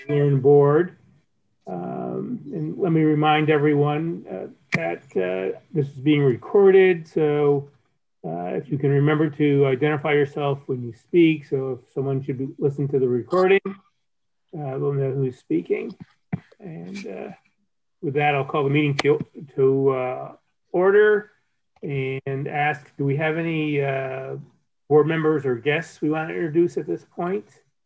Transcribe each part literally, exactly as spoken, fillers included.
Learn Board. Um, and let me remind everyone uh, that uh, this is being recorded, so uh, if you can remember to identify yourself when you speak, so if someone should be, listen to the recording, uh, we'll know who's speaking. And uh, with that, I'll call the meeting to, to uh, order and ask, do we have any uh, board members or guests we want to introduce at this point?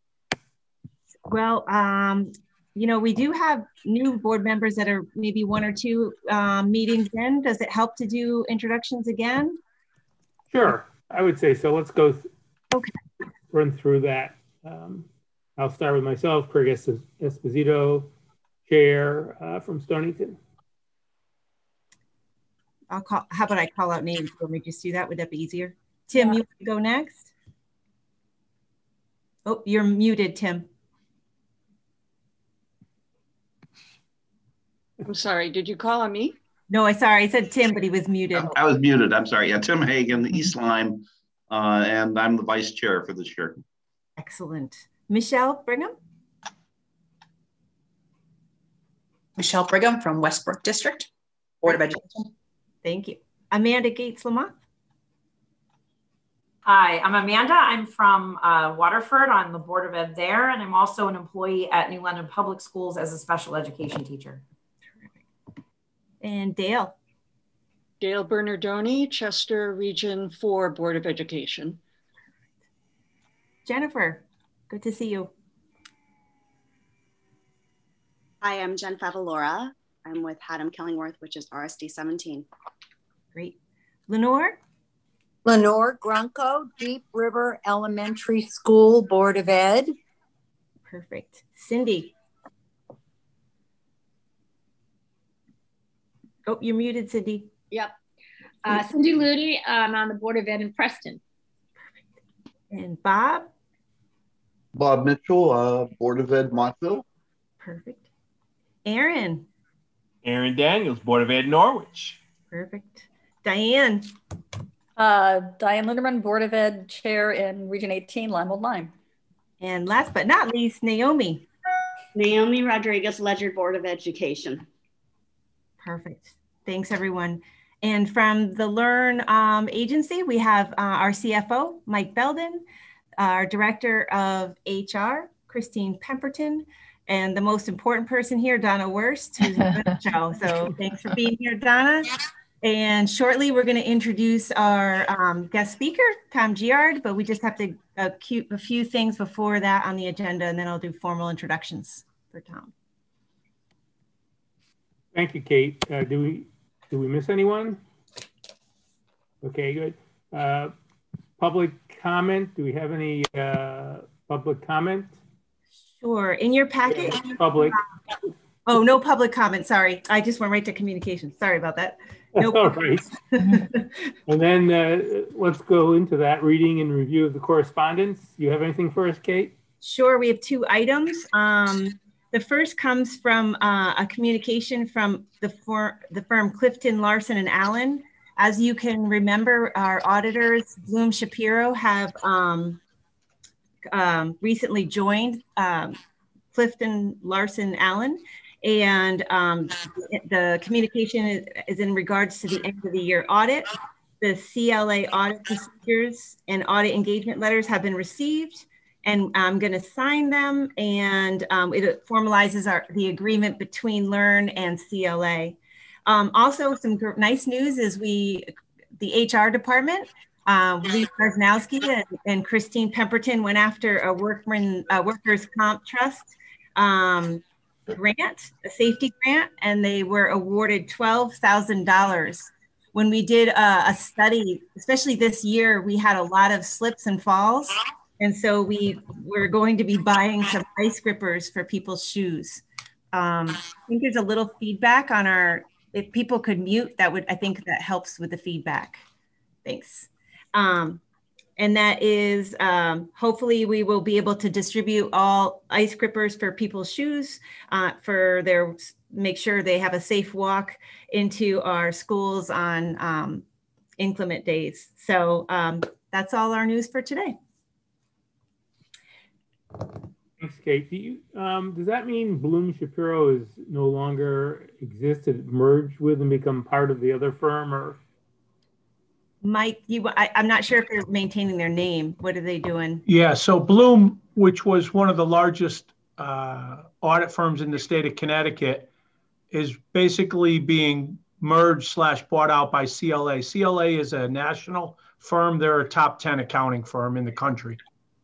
Well, um, you know, we do have new board members that are maybe one or two um, meetings in. Does it help to do introductions again? Sure, I would say so. Let's go okay. run through that. Um, I'll start with myself, Craig Esposito, Chair uh, from Stonington. I'll call, how about I call out names? Let me just do that. Would that be easier? Tim, yeah. You want to go next? Oh, you're muted, Tim. I'm sorry, did you call on me? No, I sorry, I said Tim, but he was muted. I was muted, I'm sorry. Yeah, Tim Hagan, East Lyme, uh, and I'm the vice chair for this year. Excellent. Michelle Brigham? Michelle Brigham from Westbrook District, Board of Education. Thank you. Amanda Gates-Lamont? Hi, I'm Amanda. I'm from uh, Waterford on the Board of Ed there, and I'm also an employee at New London Public Schools as a special education teacher. And Dale? Dale Bernardoni, Chester Region four Board of Education. Jennifer, good to see you. Hi, I'm Jen Favalora. I'm with Haddam Killingworth, which is R S D seventeen. Great. Lenore? Lenore Grunko, Deep River Elementary School Board of Ed. Perfect. Cindy? Oh, you're muted, Cindy. Yep. Uh, Cindy Ludy, I'm on the Board of Ed in Preston. Perfect. And Bob? Bob Mitchell, uh, Board of Ed Montville. Perfect. Aaron? Aaron Daniels, Board of Ed Norwich. Perfect. Diane? Uh, Diane Linderman, Board of Ed Chair in Region eighteen, Lime Lyme. And last but not least, Naomi. Naomi Rodriguez, Ledger Board of Education. Perfect. Thanks, everyone. And from the Learn um, agency, we have uh, our C F O, Mike Belden, our Director of H R, Christine Pemberton, and the most important person here, Donna Wurst, who's on the show. So thanks for being here, Donna. And shortly, we're going to introduce our um, guest speaker, Tom Giard, but we just have to uh, cue a few things before that on the agenda, and then I'll do formal introductions for Tom. Thank you, Kate. Uh, do we do we miss anyone? Okay, good. Uh, public comment. Do we have any uh, public comment? Sure. In your packet. Yeah, public. Oh, no public comment. Sorry, I just went right to communication. Sorry about that. No All right. And then uh, let's go into that reading and review of the correspondence. You have anything for us, Kate? Sure. We have two items. Um, The first comes from uh, a communication from the, for, the firm Clifton, Larson and Allen. As you can remember, our auditors, Bloom Shapiro, have um, um, recently joined um, Clifton, Larson, Allen. And um, the communication is, is in regards to the end of the year audit. The C L A audit procedures and audit engagement letters have been received. And I'm going to sign them, and um, it formalizes our, the agreement between Learn and C L A. Um, also, some nice news is we, the H R department, uh, Lee Krasnowski and, and Christine Pemberton went after a workman, a workers' comp trust um, grant, a safety grant, and they were awarded twelve thousand dollars. When we did a, a study, especially this year, we had a lot of slips and falls. And so we we're going to be buying some ice grippers for people's shoes. Um, I think there's a little feedback on our, if people could mute, that would, I think that helps with the feedback. Thanks. Um, and that is, um, hopefully we will be able to distribute all ice grippers for people's shoes uh, for their, make sure they have a safe walk into our schools on um, inclement days. So um, that's all our news for today. Thanks, Kate. Do you, um, does that mean Bloom Shapiro is no longer exists? It merged with and become part of the other firm, or? Mike, you, I, I'm not sure if they're maintaining their name. What are they doing? Yeah, so Bloom, which was one of the largest uh, audit firms in the state of Connecticut, is basically being merged slash bought out by C L A. C L A is a national firm. They're a top ten accounting firm in the country.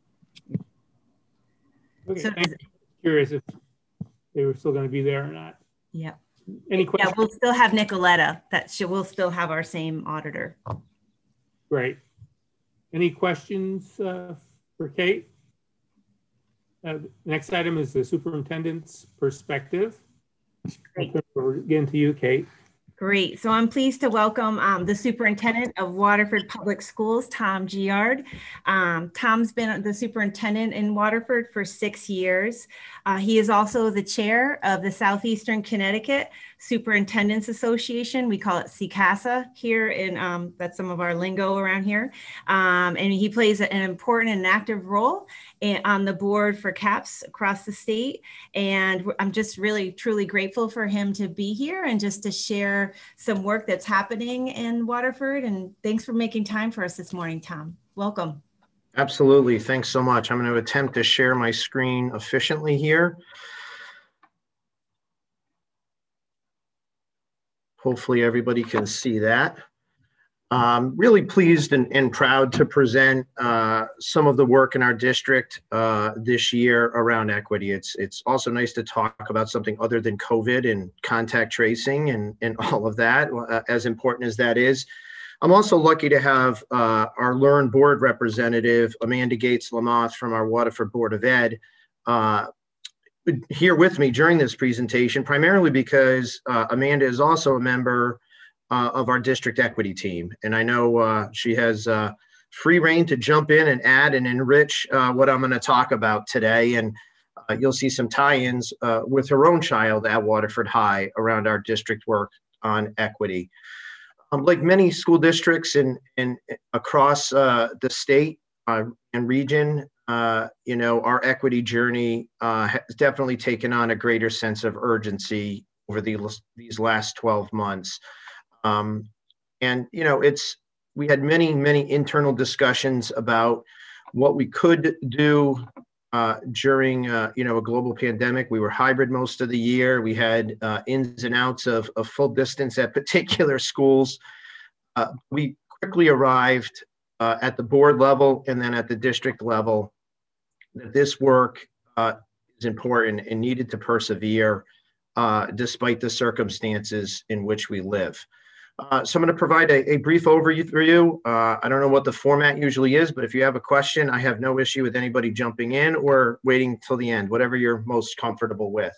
Okay, So I'm curious if they were still going to be there or not. Yeah. Any questions? Yeah, we'll still have Nicoletta. That she will still have our same auditor. Great. Any questions uh, for Kate? Uh, next item is the superintendent's perspective. Great. Again to you, Kate. Great. So I'm pleased to welcome um, the superintendent of Waterford Public Schools, Tom Giard. Um, Tom's been the superintendent in Waterford for six years. Uh, he is also the chair of the Southeastern Connecticut Superintendents Association. We call it C C A S A here in, um, that's some of our lingo around here. Um, and he plays an important and active role in, on the board for CAPS across the state. And I'm just really, truly grateful for him to be here and just to share some work that's happening in Waterford. And thanks for making time for us this morning, Tom. Welcome. Absolutely. Thanks so much. I'm going to attempt to share my screen efficiently here. Hopefully everybody can see that. I'm really pleased and, and proud to present uh, some of the work in our district uh, this year around equity. It's, it's also nice to talk about something other than COVID and contact tracing and, and all of that, uh, as important as that is. I'm also lucky to have uh, our Learn board representative, Amanda Gates-Lamoth from our Waterford Board of Ed, uh, here with me during this presentation, primarily because uh, Amanda is also a member uh, of our district equity team. And I know uh, she has uh, free reign to jump in and add and enrich uh, what I'm going to talk about today. And uh, you'll see some tie-ins uh, with her own child at Waterford High around our district work on equity. Um, like many school districts in, in across uh, the state uh, and region, uh, you know, our equity journey uh, has definitely taken on a greater sense of urgency over the, these last twelve months. Um, and, you know, it's, we had many, many internal discussions about what we could do uh, during, uh, you know, a global pandemic. We were hybrid most of the year. We had uh, ins and outs of, of full distance at particular schools. Uh, we quickly arrived uh, at the board level and then at the district level that this work uh, is important and needed to persevere uh, despite the circumstances in which we live. Uh, so I'm going to provide a, a brief overview for you. Uh, I don't know what the format usually is, but if you have a question, I have no issue with anybody jumping in or waiting till the end, whatever you're most comfortable with.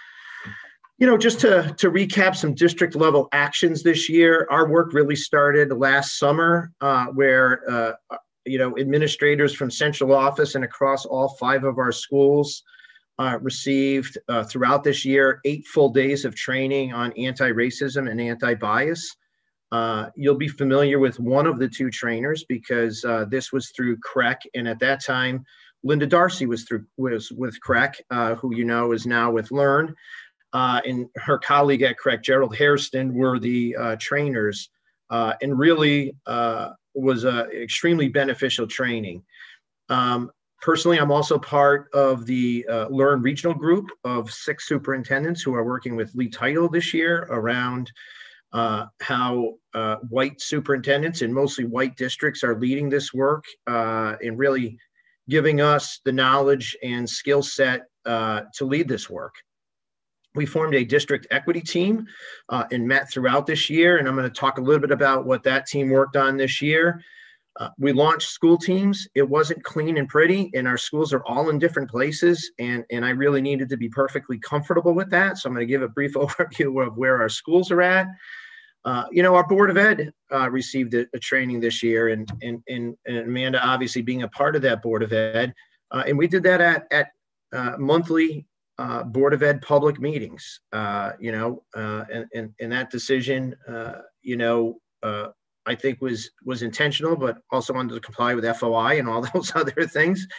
You know, just to, to recap some district level actions this year, our work really started last summer uh, where, uh, you know, administrators from central office and across all five of our schools uh, received uh, throughout this year, eight full days of training on anti-racism and anti-bias. Uh, you'll be familiar with one of the two trainers because uh, this was through C R E C, and at that time, Linda Darcy was through was with C R E C, uh, who you know is now with Learn, uh, and her colleague at C R E C, Gerald Hairston, were the uh, trainers, uh, and really uh, was a extremely beneficial training. Um, personally, I'm also part of the uh, Learn regional group of six superintendents who are working with Lee Title this year around Uh, how uh, white superintendents in mostly white districts are leading this work uh, and really giving us the knowledge and skill set uh, to lead this work. We formed a district equity team uh, and met throughout this year, and I'm going to talk a little bit about what that team worked on this year. Uh, we launched school teams. It wasn't clean and pretty, and our schools are all in different places, and, and I really needed to be perfectly comfortable with that. So I'm going to give a brief overview of where our schools are at. Uh, you know, our Board of Ed uh, received a, a training this year, and, and, and, and Amanda obviously being a part of that Board of Ed. Uh, and we did that at, at uh, monthly uh, Board of Ed public meetings, uh, you know, uh, and, and, and that decision, uh, you know, uh, I think was, was intentional, but also wanted to comply with F O I and all those other things.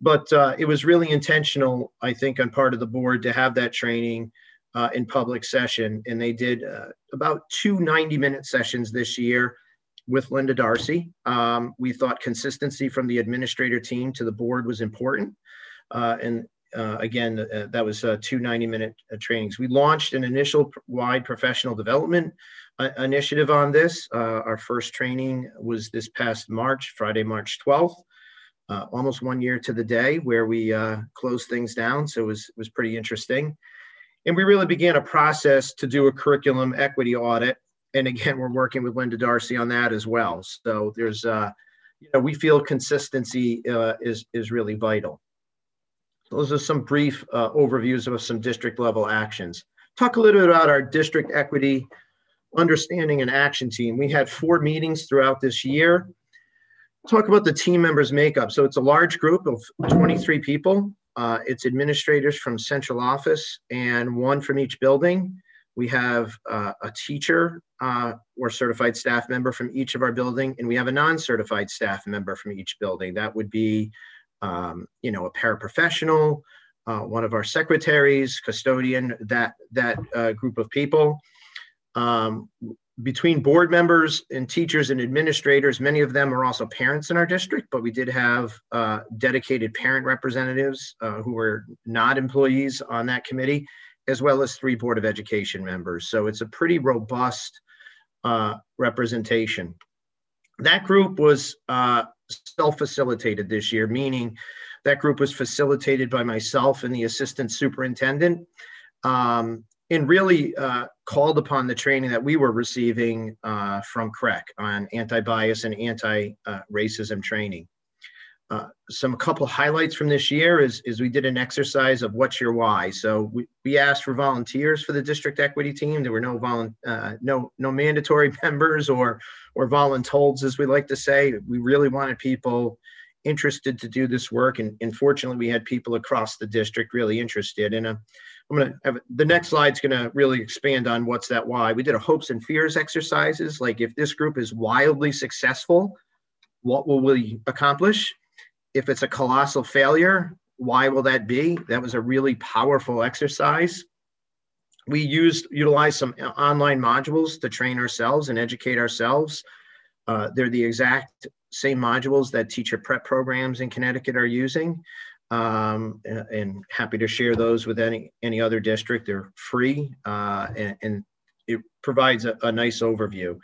but uh, it was really intentional, I think, on part of the board to have that training uh, in public session. And they did uh, about two ninety minute sessions this year with Linda Darcy. Um, we thought consistency from the administrator team to the board was important. Uh, and uh, again, uh, that was uh, two ninety minute uh, trainings. We launched an initial wide professional development uh, initiative on this. Uh, our first training was this past March, Friday, March twelfth. Uh, almost one year to the day where we uh, closed things down. So it was, it was pretty interesting. And we really began a process to do a curriculum equity audit. And again, we're working with Linda Darcy on that as well. So there's, uh, you know, we feel consistency uh, is, is really vital. Those are some brief uh, overviews of some district level actions. Talk a little bit about our district equity understanding and action team. We had four meetings throughout this year. Talk about the team members makeup. So it's a large group of twenty-three people. Uh, it's administrators from central office and one from each building. We have uh, a teacher uh, or certified staff member from each of our building, and we have a non-certified staff member from each building. That would be, um, you know, a paraprofessional, uh, one of our secretaries, custodian, that, that uh, group of people. Um, Between board members and teachers and administrators, many of them are also parents in our district, but we did have uh, dedicated parent representatives uh, who were not employees on that committee, as well as three Board of Education members. So it's a pretty robust uh, representation. That group was uh, self-facilitated this year, meaning that group was facilitated by myself and the assistant superintendent. Um, and really uh, called upon the training that we were receiving uh, from C R E C on anti-bias and anti-racism training. Uh, some a couple highlights from this year is, is we did an exercise of what's your why. So we, we asked for volunteers for the district equity team. There were no volu- uh, no no mandatory members or or voluntold, as we like to say. We really wanted people interested to do this work, and, and fortunately we had people across the district really interested. And uh, I'm going to have the next slide's going to really expand on what's that why. We did a hopes and fears exercises, like if this group is wildly successful, what will we accomplish? If it's a colossal failure, why will that be? That was a really powerful exercise. We used utilized some online modules to train ourselves and educate ourselves. Uh, they're the exact same modules that teacher prep programs in Connecticut are using. Um, and, and happy to share those with any any other district. They're free, uh, and, and it provides a, a nice overview.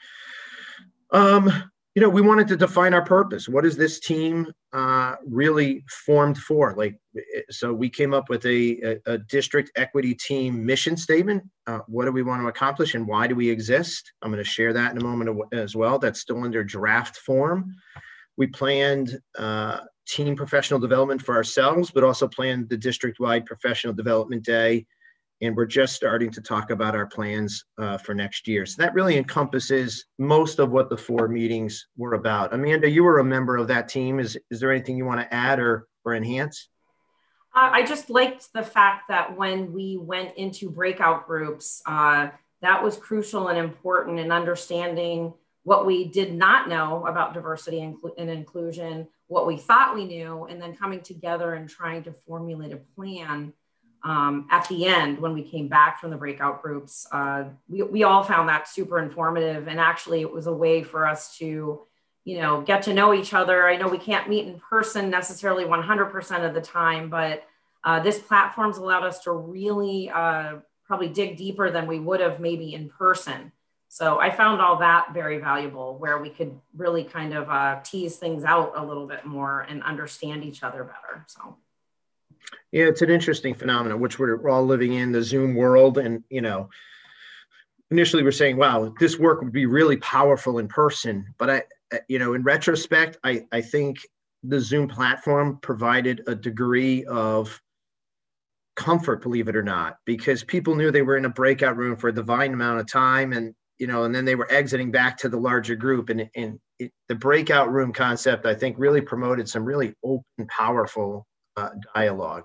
Um, you know, we wanted to define our purpose. What is this team uh, really formed for? Like, so we came up with a, a, a district equity team mission statement. Uh, what do we want to accomplish and why do we exist? I'm going to share that in a moment as well. That's still under draft form. We planned uh, team professional development for ourselves, but also planned the district-wide professional development day. And we're just starting to talk about our plans uh, for next year. So that really encompasses most of what the four meetings were about. Amanda, you were a member of that team. Is, is there anything you want to add or, or enhance? Uh, I just liked the fact that when we went into breakout groups, uh, that was crucial and important in understanding what we did not know about diversity and, and inclusion, what we thought we knew, and then coming together and trying to formulate a plan. Um, at the end, when we came back from the breakout groups, uh, we, we all found that super informative. And actually it was a way for us to, you know, get to know each other. I know we can't meet in person necessarily one hundred percent of the time, but uh, this platform's allowed us to really uh, probably dig deeper than we would have maybe in person. So I found all that very valuable, where we could really kind of uh, tease things out a little bit more and understand each other better. So. Yeah, it's an interesting phenomenon, which we're, we're all living in, the Zoom world. And, you know, initially we're saying, wow, this work would be really powerful in person. But, I, you know, in retrospect, I, I think the Zoom platform provided a degree of comfort, believe it or not, because people knew they were in a breakout room for a divine amount of time. And, you know, and then they were exiting back to the larger group. And, and it, the breakout room concept, I think, really promoted some really open, powerful Uh, dialogue.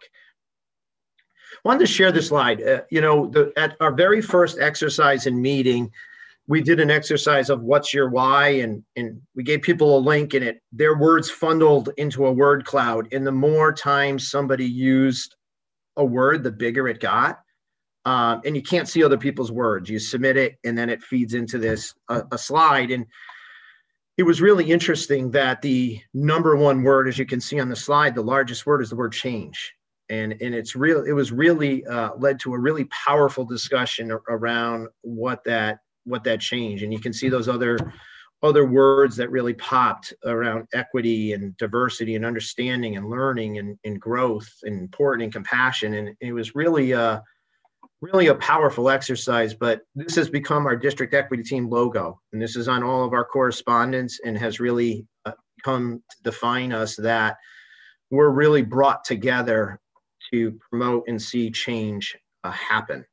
Wanted to share this slide. Uh, you know, the, at our very first exercise and meeting, we did an exercise of what's your why, and, and we gave people a link, and it their words funneled into a word cloud. And the more times somebody used a word, the bigger it got. Um, and you can't see other people's words. You submit it, and then it feeds into this a, a slide. And it was really interesting that the number one word, as you can see on the slide, the largest word is the word change. And, and it's real. It was really uh, led to a really powerful discussion around what that what that change. And you can see those other other words that really popped around equity and diversity and understanding and learning and, and growth and important and compassion. And it was really uh, really a powerful exercise. But this has become our district equity team logo, and this is on all of our correspondence, and has really uh, come to define us, that we're really brought together to promote and see change uh, happen.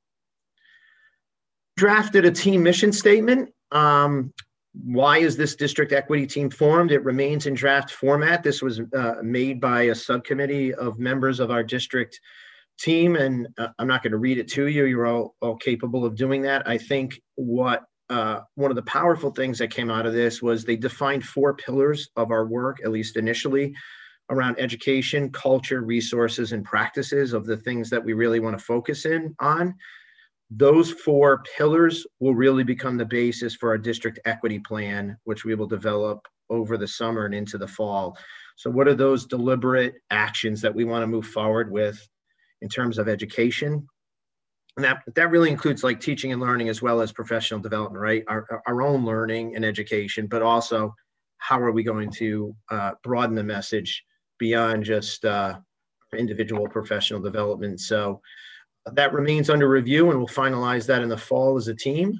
Drafted a team mission statement. Um, why is this district equity team formed? It remains in draft format. This was uh, made by a subcommittee of members of our district team, and uh, I'm not going to read it to you. You're all, all capable of doing that. I think what uh, one of the powerful things that came out of this was they defined four pillars of our work, at least initially, around education, culture, resources, and practices of the things that we really want to focus in on. Those four pillars will really become the basis for our district equity plan, which we will develop over the summer and into the fall. So what are those deliberate actions that we want to move forward with in terms of education? And that, that really includes like teaching and learning, as well as professional development, right? Our, our own learning and education, but also how are we going to uh, broaden the message beyond just uh, individual professional development. So that remains under review, and we'll finalize that in the fall as a team.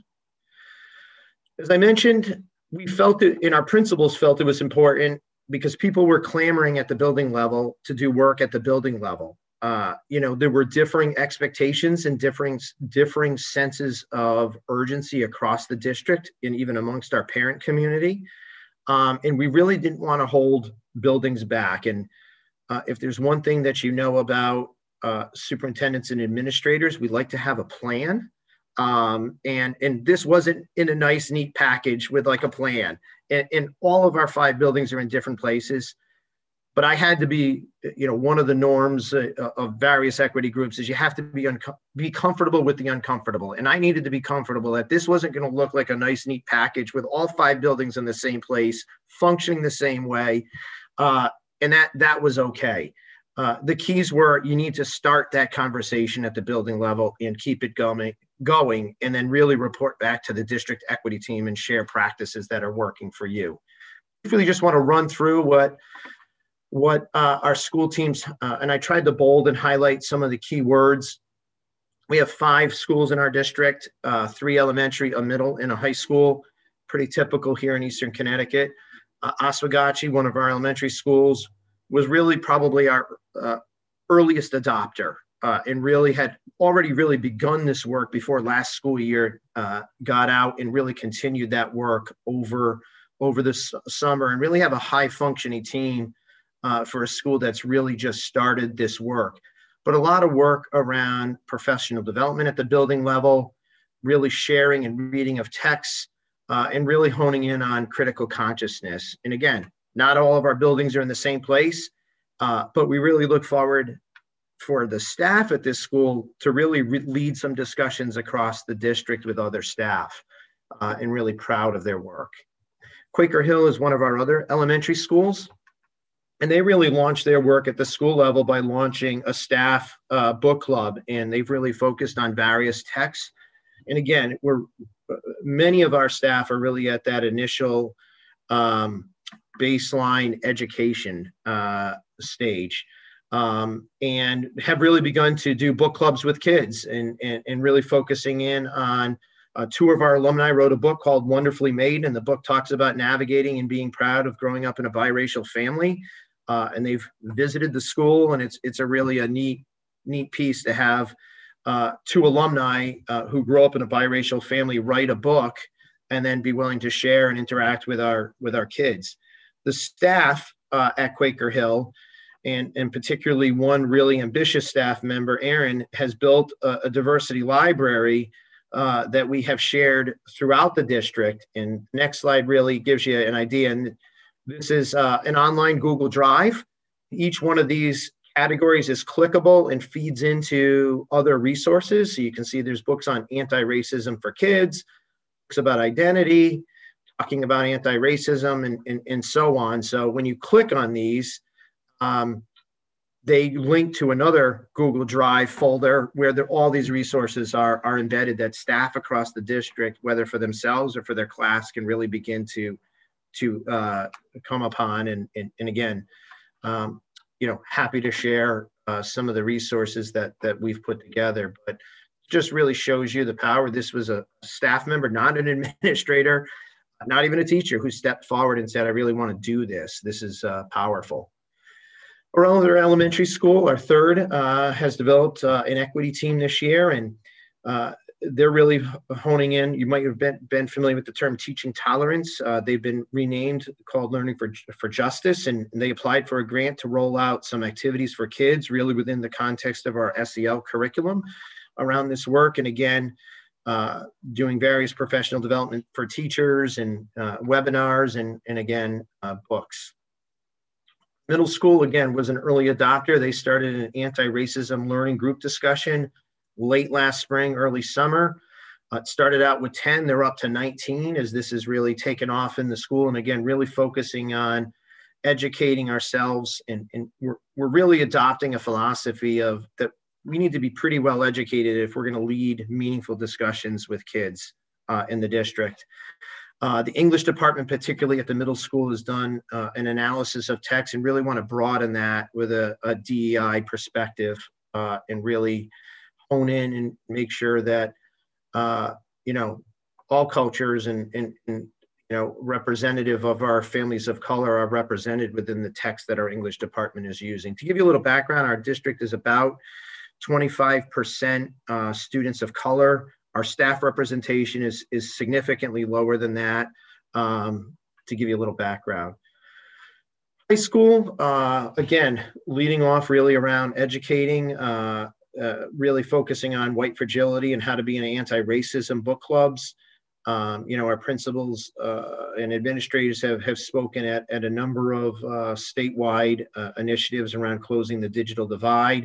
As I mentioned, we felt it, and our principals felt it was important because people were clamoring at the building level to do work at the building level. Uh, you know, there were differing expectations and differing, differing senses of urgency across the district and even amongst our parent community. Um, and we really didn't want to hold buildings back. And uh, if there's one thing that you know about uh, superintendents and administrators, we like to have a plan. Um, and, and this wasn't in a nice, neat package with like a plan. And, and all of our five buildings are in different places. But I had to be, you know, one of the norms uh, of various equity groups is you have to be unco- be comfortable with the uncomfortable. And I needed to be comfortable that this wasn't going to look like a nice, neat package with all five buildings in the same place, functioning the same way. Uh, and that that was okay. Uh, the keys were you need to start that conversation at the building level and keep it going, going, and then really report back to the district equity team and share practices that are working for you. I really just want to run through what what uh, our school teams, uh, and I tried to bold and highlight some of the key words. We have five schools in our district, uh, three elementary, a middle, and a high school, pretty typical here in Eastern Connecticut. Uh, Oswegatchie, one of our elementary schools, was really probably our uh, earliest adopter uh, and really had already really begun this work before last school year uh, got out, and really continued that work over, over this summer, and really have a high functioning team Uh, for a school that's really just started this work. But a lot of work around professional development at the building level, really sharing and reading of texts, uh, and really honing in on critical consciousness. And again, not all of our buildings are in the same place, uh, but we really look forward for the staff at this school to really re- lead some discussions across the district with other staff, uh, and really proud of their work. Quaker Hill is one of our other elementary schools. And they really launched their work at the school level by launching a staff uh, book club, and they've really focused on various texts. And again, we're many of our staff are really at that initial um, baseline education uh, stage, um, and have really begun to do book clubs with kids, and and, and really focusing in on. Uh, two of our alumni wrote a book called Wonderfully Made, and the book talks about navigating and being proud of growing up in a biracial family. Uh, and they've visited the school, and it's it's a really a neat neat piece to have uh, two alumni uh, who grew up in a biracial family write a book, and then be willing to share and interact with our with our kids. The staff uh, at Quaker Hill, and and particularly one really ambitious staff member, Aaron, has built a, a diversity library uh, that we have shared throughout the district. And next slide really gives you an idea. And this is uh, an online Google Drive. Each one of these categories is clickable and feeds into other resources. So you can see there's books on anti-racism for kids, books about identity, talking about anti-racism, and, and, and so on. So when you click on these, um, they link to another Google Drive folder where all these resources are, are embedded that staff across the district, whether for themselves or for their class, can really begin to, to uh, come upon. And, and, and again, um, you know, happy to share uh, some of the resources that, that we've put together, but just really shows you the power. This was a staff member, not an administrator, not even a teacher, who stepped forward and said, I really want to do this. This is uh, powerful. Arundel Elementary School, our third, uh, has developed uh, an equity team this year, and uh, they're really honing in. You might have been, been familiar with the term teaching tolerance. Uh, they've been renamed, called Learning for, for Justice, and they applied for a grant to roll out some activities for kids, really within the context of our S E L curriculum around this work. And again, uh, doing various professional development for teachers and uh, webinars, and, and again, uh, books. Middle school, again, was an early adopter. They started an anti-racism learning group discussion late last spring, early summer. Uh, it started out with ten, they're up to nineteen as this is really taken off in the school. And again, really focusing on educating ourselves. And, and we're, we're really adopting a philosophy of that we need to be pretty well educated if we're going to lead meaningful discussions with kids uh, in the district. Uh, the English department, particularly at the middle school, has done uh, an analysis of text and really want to broaden that with a, a D E I perspective uh, and really hone in and make sure that, uh, you know, all cultures and, and, and, you know, representative of our families of color are represented within the text that our English department is using. To give you a little background, our district is about twenty-five percent uh, students of color. Our staff representation is, is significantly lower than that, um, to give you a little background. High school, uh, again, leading off really around educating, uh, uh, really focusing on white fragility and how to be in anti-racism book clubs. Um, you know, our principals uh, and administrators have, have spoken at, at a number of uh, statewide uh, initiatives around closing the digital divide.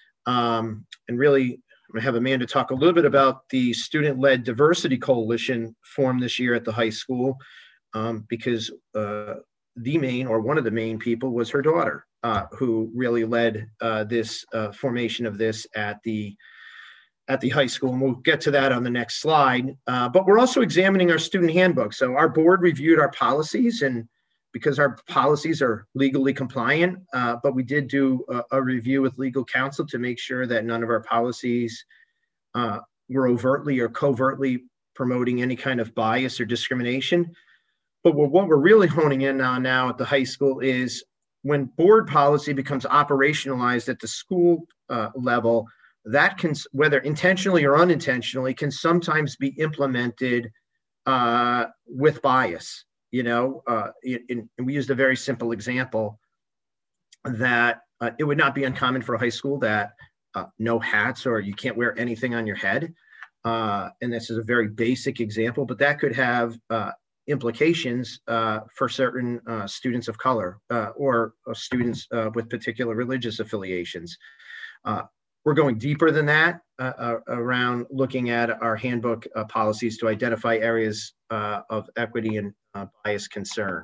Um, and really, I'm going to have Amanda talk a little bit about the student-led diversity coalition formed this year at the high school, um, because uh, the main, or one of the main people was her daughter, uh, who really led uh, this uh, formation of this at the at the high school. And we'll get to that on the next slide. Uh, but we're also examining our student handbook. So our board reviewed our policies, and because our policies are legally compliant, uh, but we did do a, a review with legal counsel to make sure that none of our policies uh, were overtly or covertly promoting any kind of bias or discrimination. But what we're really honing in on now at the high school is when board policy becomes operationalized at the school uh, level, that can, whether intentionally or unintentionally, can sometimes be implemented uh, with bias. You know, uh, in, and we used a very simple example that uh, it would not be uncommon for a high school that uh, no hats or you can't wear anything on your head. Uh, and this is a very basic example, but that could have uh, implications uh, for certain uh, students of color uh, or uh, students uh, with particular religious affiliations. Uh, We're going deeper than that uh, uh, around looking at our handbook uh, policies to identify areas uh, of equity and uh, bias concern.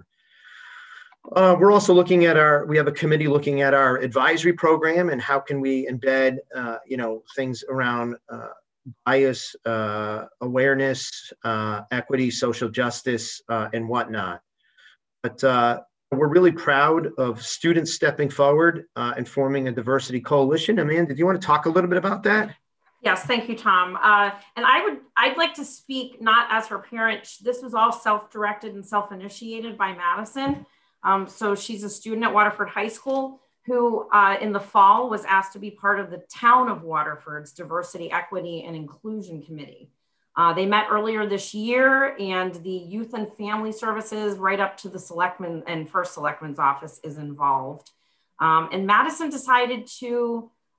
Uh, we're also looking at our, we have a committee looking at our advisory program and how can we embed, uh, you know, things around uh, bias, uh, awareness, uh, equity, social justice, uh, and whatnot. But uh, we're really proud of students stepping forward uh, and forming a diversity coalition. Amanda, do you want to talk a little bit about that? Yes, thank you, Tom. Uh, and I would, I'd like to speak not as her parent. This was all self-directed and self-initiated by Madison. Um, so she's a student at Waterford High School who uh, in the fall was asked to be part of the town of Waterford's Diversity, Equity, and Inclusion Committee. Uh, they met earlier this year, and the Youth and Family Services right up to the Selectman and First Selectman's office is involved. Um, and Madison decided to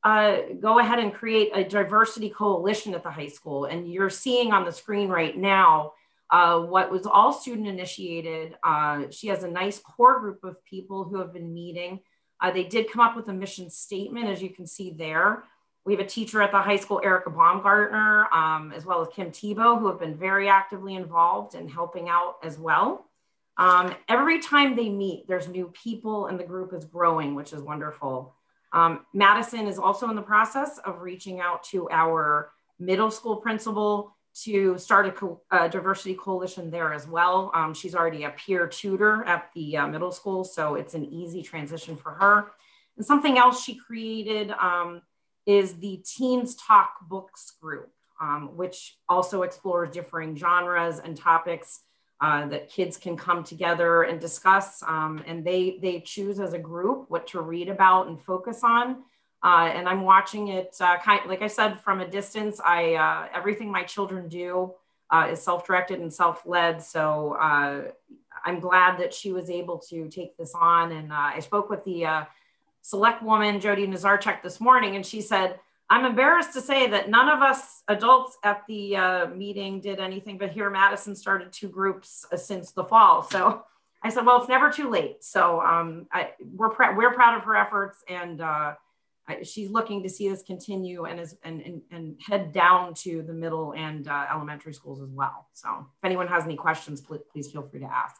uh, go ahead and create a diversity coalition at the high school. And you're seeing on the screen right now uh, what was all student initiated. Uh, she has a nice core group of people who have been meeting. Uh, they did come up with a mission statement, as you can see there. We have a teacher at the high school, Erica Baumgartner, um, as well as Kim Tebow, who have been very actively involved in helping out as well. Um, every time they meet, there's new people and the group is growing, which is wonderful. Um, Madison is also in the process of reaching out to our middle school principal to start a, co a diversity coalition there as well. Um, she's already a peer tutor at the uh, middle school, so it's an easy transition for her. And something else she created um, is the Teens Talk Books group, um, which also explores differing genres and topics uh, that kids can come together and discuss. Um, and they, they choose as a group what to read about and focus on. Uh, and I'm watching it, uh, kind like I said, from a distance. I uh, everything my children do uh, is self-directed and self-led. So uh, I'm glad that she was able to take this on. And uh, I spoke with the uh, select woman, Jody Nazarchuk, this morning, and she said, I'm embarrassed to say that none of us adults at the uh, meeting did anything, but here Madison started two groups uh, since the fall. So I said, well, it's never too late. So um, I, we're, pr we're proud of her efforts, and uh, I, she's looking to see this continue and, is, and, and, and head down to the middle and uh, elementary schools as well. So if anyone has any questions, please, please feel free to ask.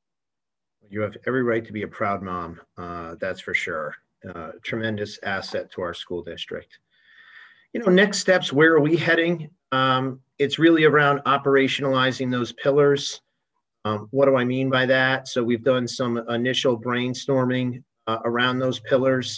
You have every right to be a proud mom, uh, that's for sure. Uh, tremendous asset to our school district. You know, next steps, where are we heading? Um, it's really around operationalizing those pillars. Um, what do I mean by that? So we've done some initial brainstorming uh, around those pillars.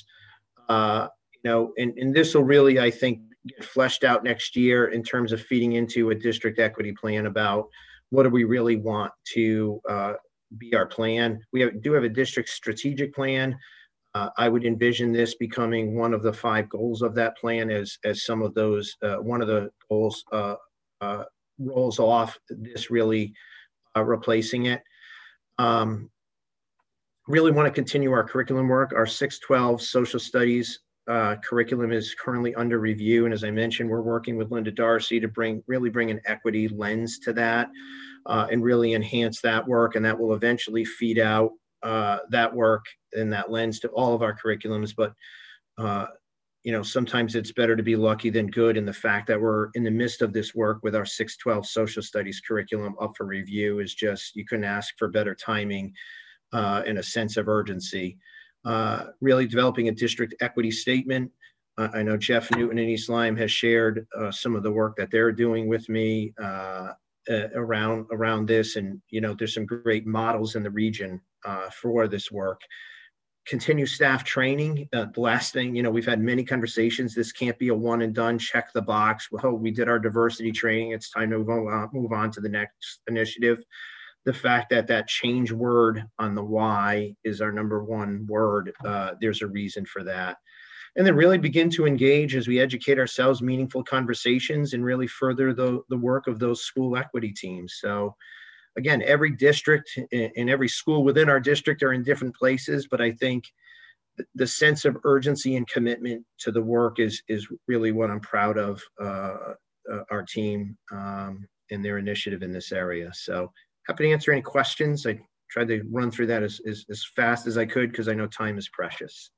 Uh, you know, and, and this will really, I think, get fleshed out next year in terms of feeding into a district equity plan about what do we really want to uh, be our plan. We have, do have a district strategic plan. Uh, I would envision this becoming one of the five goals of that plan as, as some of those, uh, one of the goals uh, uh, rolls off, this really uh, replacing it. Um, really want to continue our curriculum work. Our six twelve social studies uh, curriculum is currently under review. And as I mentioned, we're working with Linda Darcy to bring really bring an equity lens to that uh, and really enhance that work. And that will eventually feed out uh, that work and that lens to all of our curriculums. But, uh, you know, sometimes it's better to be lucky than good. And the fact that we're in the midst of this work with our six twelve social studies curriculum up for review is just, you couldn't ask for better timing uh, and a sense of urgency. Uh, really developing a district equity statement. Uh, I know Jeff Newton in East Lyme has shared uh, some of the work that they're doing with me uh, uh, around, around this. And, you know, there's some great models in the region uh, for this work. Continue staff training. Uh, the last thing, you know, we've had many conversations. This can't be a one and done, check the box. Well, we did our diversity training. It's time to move on, move on to the next initiative. The fact that that change word on the Y is our number one word, uh, there's a reason for that. And then really begin to engage as we educate ourselves, meaningful conversations, and really further the, the work of those school equity teams. So again, every district and every school within our district are in different places, but I think the sense of urgency and commitment to the work is, is really what I'm proud of uh, uh, our team um, and their initiative in this area. So happy to answer any questions. I tried to run through that as, as, as fast as I could because I know time is precious.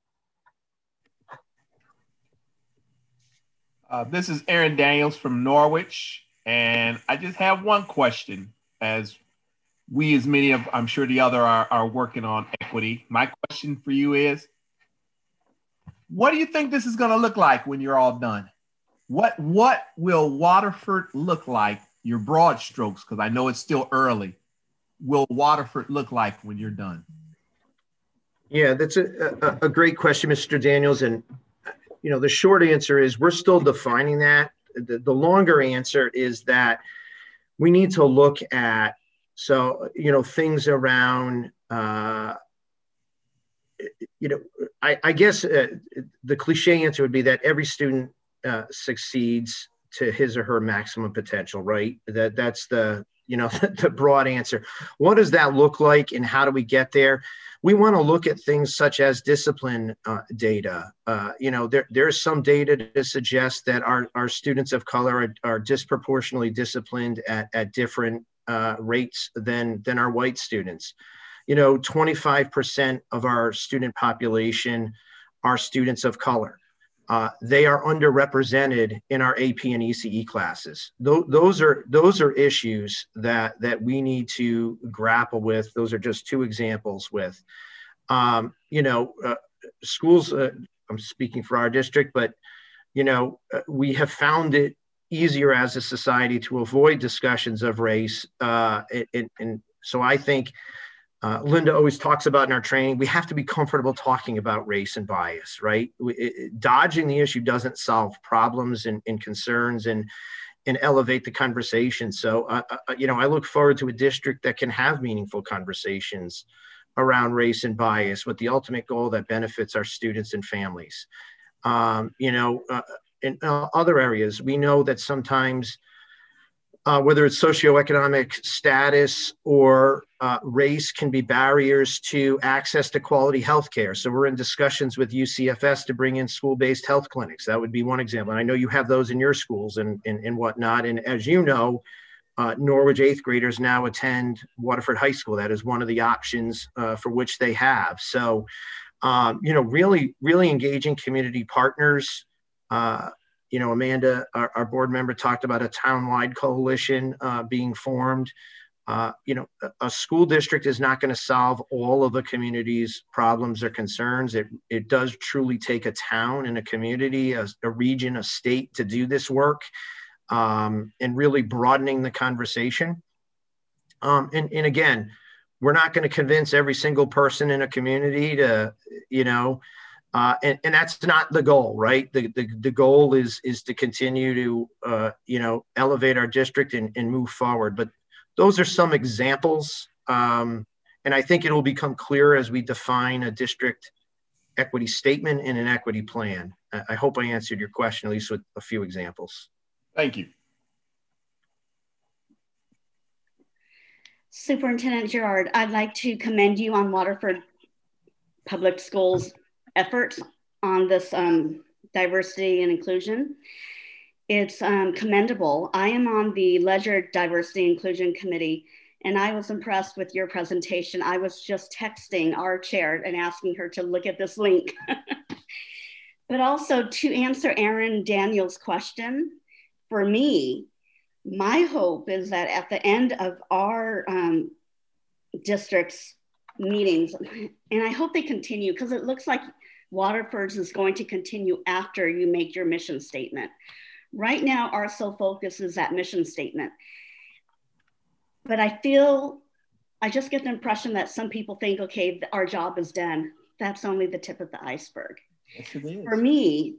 Uh, this is Aaron Daniels from Norwich, and I just have one question. As we, as many of, I'm sure the other are, are working on equity. My question for you is, what do you think this is going to look like when you're all done? What, what will Waterford look like? Your broad strokes, because I know it's still early. Will Waterford look like when you're done? Yeah, that's a, a, a great question, Mister Daniels. And, you know, the short answer is we're still defining that. The, the longer answer is that we need to look at, so, you know, things around, uh, you know, I, I guess uh, the cliche answer would be that every student uh, succeeds to his or her maximum potential, right? That that's the, you know, the broad answer. What does that look like and how do we get there? We want to look at things such as discipline uh, data. Uh, you know, there, there's some data to suggest that our, our students of color are, are disproportionately disciplined at, at different uh, rates than, than our white students. You know, twenty-five percent of our student population are students of color. Uh, they are underrepresented in our A P and E C E classes. Th those are those are issues that that we need to grapple with. Those are just two examples. With, um, you know, uh, schools. Uh, I'm speaking for our district, but you know, uh, we have found it easier as a society to avoid discussions of race, uh, and, and so I think. Uh, Linda always talks about in our training, we have to be comfortable talking about race and bias, right? We, it, dodging the issue doesn't solve problems and, and concerns and, and elevate the conversation. So, uh, uh, you know, I look forward to a district that can have meaningful conversations around race and bias with the ultimate goal that benefits our students and families. Um, you know, uh, in uh, other areas, we know that sometimes Uh, whether it's socioeconomic status or uh, race can be barriers to access to quality health care. So we're in discussions with U C F S to bring in school-based health clinics. That would be one example. And I know you have those in your schools and, and, and whatnot. And as you know, uh, Norwich eighth graders now attend Waterford High School. That is one of the options uh, for which they have. So, um, you know, really, really engaging community partners. Uh, You know, Amanda, our, our board member, talked about a town-wide coalition uh, being formed. Uh, you know, a, a school district is not going to solve all of the community's problems or concerns. It, it does truly take a town and a community, a, a region, a state to do this work um, and really broadening the conversation. Um, and, and again, we're not going to convince every single person in a community to, you know, Uh, and, and that's not the goal, right? The, the, the goal is, is to continue to, uh, you know, elevate our district and, and move forward. But those are some examples. Um, and I think it will become clearer as we define a district equity statement and an equity plan. I, I hope I answered your question, at least with a few examples. Thank you. Superintendent Girard, I'd like to commend you on Waterford Public Schools efforts on this um, diversity and inclusion. It's um, commendable. I am on the Ledger Diversity Inclusion Committee, and I was impressed with your presentation. I was just texting our chair and asking her to look at this link. But also to answer Aaron Daniels' question, for me, my hope is that at the end of our um, district's meetings, and I hope they continue because it looks like Waterford's is going to continue after you make your mission statement. Right now, our sole focus is that mission statement. But I feel, I just get the impression that some people think, okay, our job is done. That's only the tip of the iceberg. Yes, it is. For me,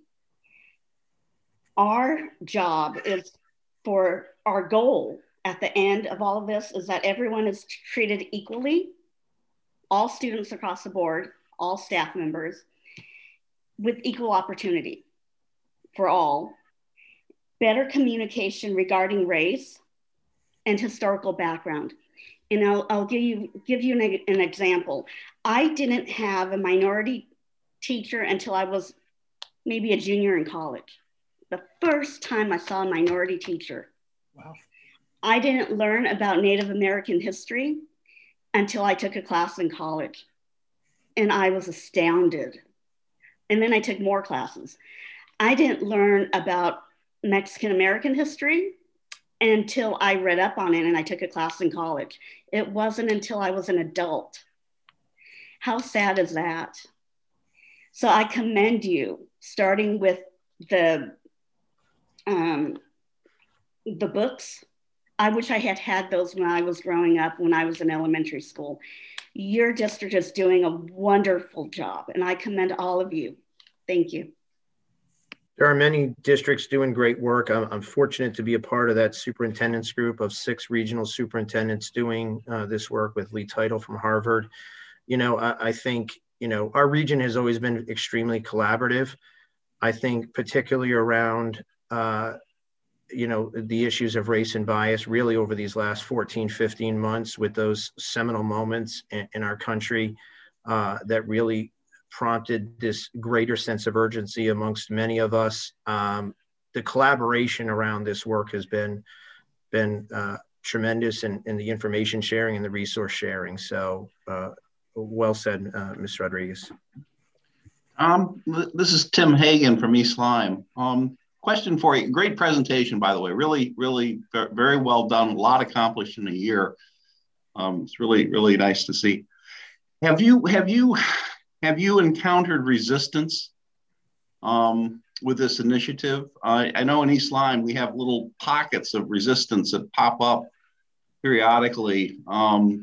our job is for our goal at the end of all of this is that everyone is treated equally, all students across the board, all staff members, with equal opportunity for all, better communication regarding race and historical background. And I'll, I'll give you, give you an, an example. I didn't have a minority teacher until I was maybe a junior in college. The first time I saw a minority teacher. Wow. I didn't learn about Native American history until I took a class in college. And I was astounded. And then I took more classes. I didn't learn about Mexican American history until I read up on it and I took a class in college. It wasn't until I was an adult. How sad is that? So I commend you, starting with the, um, the books. I wish I had had those when I was growing up, when I was in elementary school. Your district is doing a wonderful job, and I commend all of you. Thank you. There are many districts doing great work. I'm, I'm fortunate to be a part of that superintendent's group of six regional superintendents doing uh, this work with Lee Title from Harvard. You know, I, I think, you know, our region has always been extremely collaborative. I think particularly around uh, you know, the issues of race and bias really over these last fourteen, fifteen months with those seminal moments in, in our country uh, that really prompted this greater sense of urgency amongst many of us. Um, the collaboration around this work has been, been uh, tremendous in, in the information sharing and the resource sharing. So uh, well said, uh, Miz Rodriguez. Um, this is Tim Hagan from East Lyme. Um, question for you. Great presentation, by the way. Really, really very well done. A lot accomplished in a year. Um, it's really, really nice to see. Have you, have you, have you encountered resistance um, with this initiative? I, I know in East Lyme we have little pockets of resistance that pop up periodically, um,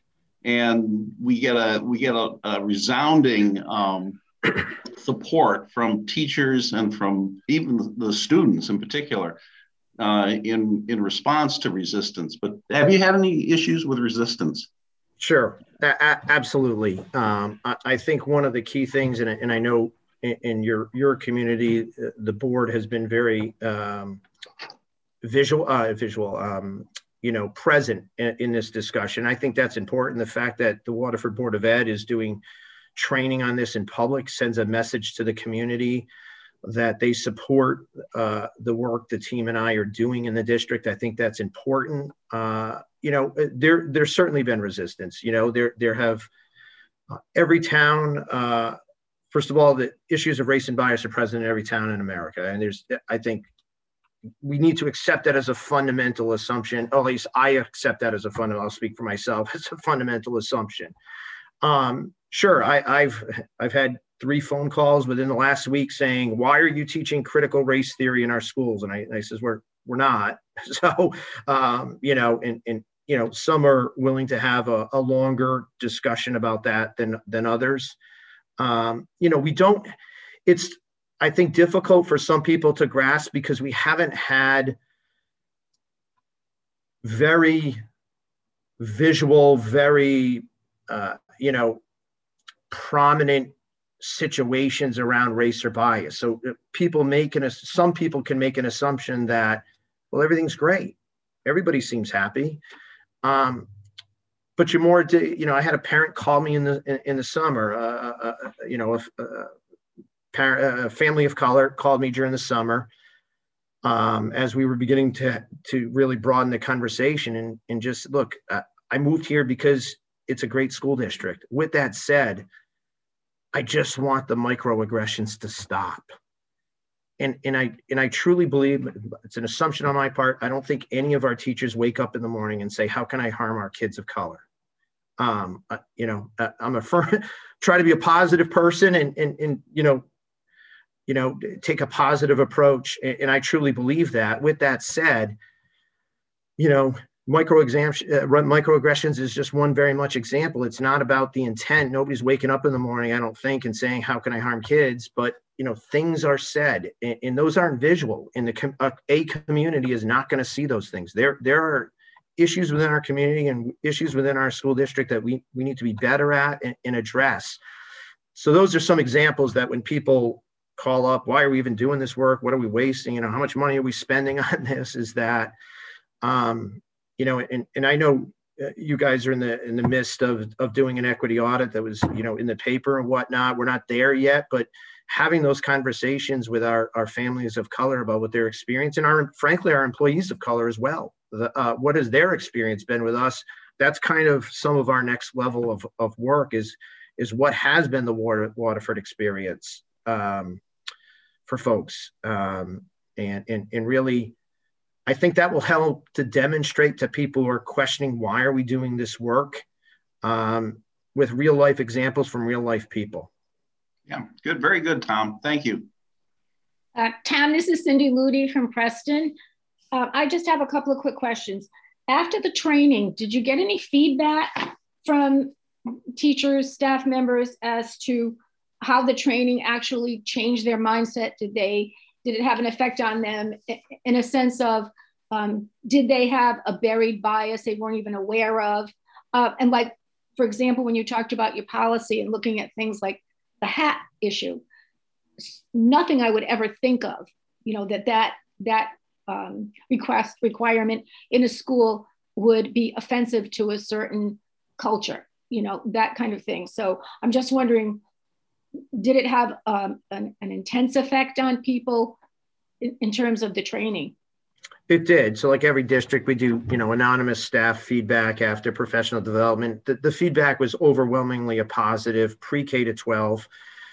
and we get a we get a, a resounding um, support from teachers and from even the students in particular uh, in in response to resistance. But have you had any issues with resistance? Sure, a absolutely. Um, I, I think one of the key things, and, and I know in, in your your community, the board has been very um, visual, uh, visual, um, you know, present in, in this discussion. I think that's important. The fact that the Waterford Board of Ed is doing training on this in public sends a message to the community that they support uh, the work the team and I are doing in the district. I think that's important. Uh, you know, there there's certainly been resistance. You know, there there have uh, every town. Uh, first of all, the issues of race and bias are present in every town in America, and there's I think we need to accept that as a fundamental assumption. Or at least I accept that as a fundamental. I'll speak for myself. It's a fundamental assumption. Um, sure, I, I've I've had three phone calls within the last week saying, "Why are you teaching critical race theory in our schools?" And I, and I says, "We're we're not." So, um, you know, and and you know, some are willing to have a, a longer discussion about that than than others. Um, you know, we don't. It's I think difficult for some people to grasp because we haven't had very visual, very uh, you know, prominent situations around race or bias. So people make an, some people can make an assumption that, well, everything's great. Everybody seems happy. Um, but you're more, you know, I had a parent call me in the, in, in the summer, uh, uh, you know, a, a, parent, a family of color called me during the summer um, as we were beginning to, to really broaden the conversation and, and just look, uh, I moved here because it's a great school district. With that said, I just want the microaggressions to stop. And, and, I, and I truly believe, it's an assumption on my part, I don't think any of our teachers wake up in the morning and say, how can I harm our kids of color? Um, uh, you know, uh, I'm a firm, try to be a positive person and, and, and, you know, you know, take a positive approach. And, and I truly believe that. With that said, you know, Micro exam, uh, microaggressions is just one very much example. It's not about the intent. Nobody's waking up in the morning, I don't think, and saying, how can I harm kids? But, you know, things are said and, and those aren't visual. And the com uh, a community is not going to see those things. There, there are issues within our community and issues within our school district that we, we need to be better at and, and address. So those are some examples that when people call up, why are we even doing this work? What are we wasting? You know, how much money are we spending on this? Is that, um, you know, and, and I know you guys are in the in the midst of, of doing an equity audit that was, you know, in the paper and whatnot. We're not there yet, but having those conversations with our, our families of color about what their experience and our, frankly, our employees of color as well. The, uh, what has their experience been with us? That's kind of some of our next level of, of work is, is what has been the Water, Waterford experience um, for folks. Um, and, and, and really, I think that will help to demonstrate to people who are questioning, why are we doing this work um, with real life examples from real life people. Yeah, good. Very good, Tom. Thank you. Uh, Tom, this is Cindy Ludi from Preston. Uh, I just have a couple of quick questions. After the training, did you get any feedback from teachers, staff members as to how the training actually changed their mindset? Did they Did it have an effect on them in a sense of, um, did they have a buried bias they weren't even aware of? Uh, and like, for example, when you talked about your policy and looking at things like the hat issue, nothing I would ever think of, you know, that that, that um, request requirement in a school would be offensive to a certain culture, you know, that kind of thing. So I'm just wondering, did it have um, an, an intense effect on people in, in terms of the training? It did. So like every district, we do, you know, anonymous staff feedback after professional development. The, the feedback was overwhelmingly a positive, pre-K to twelve.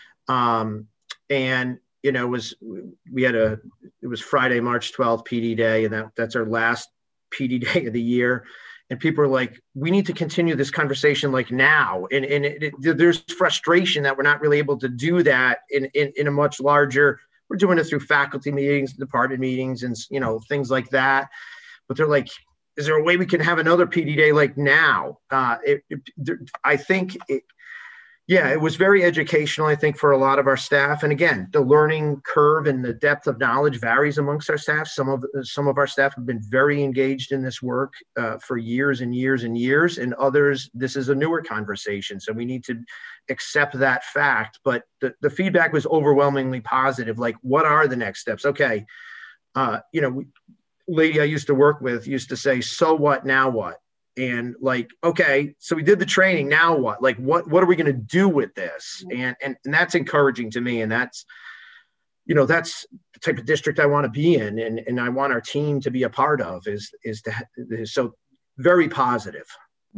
Um, and, you know, it was, we had a, it was Friday, March twelfth, P D Day, and that, that's our last P D Day of the year. And people are like, we need to continue this conversation like now. And, and it, it, there's frustration that we're not really able to do that in, in, in a much larger, we're doing it through faculty meetings, department meetings, and, you know, things like that. But they're like, is there a way we can have another P D Day like now? Uh, it, it, I think, it, yeah, it was very educational, I think, for a lot of our staff. And again, the learning curve and the depth of knowledge varies amongst our staff. Some of some of our staff have been very engaged in this work uh, for years and years and years, and others, this is a newer conversation. So we need to accept that fact. But the, the feedback was overwhelmingly positive. Like, what are the next steps? Okay, uh, you know, we, lady I used to work with used to say, so what, now what? And like, okay, so we did the training, now what? Like, what, what are we going to do with this? And, and, and that's encouraging to me. And that's, you know, that's the type of district I want to be in. And, and I want our team to be a part of is, is to, so very positive.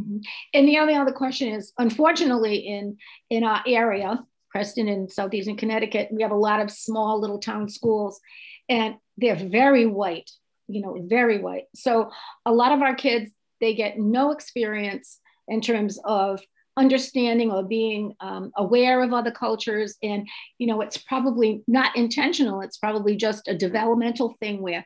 And the only other question is, unfortunately, in, in our area, Preston and Southeastern Connecticut, we have a lot of small little town schools, and they're very white, you know, very white. So a lot of our kids, they get no experience in terms of understanding or being um, aware of other cultures. And, you know, it's probably not intentional. It's probably just a developmental thing where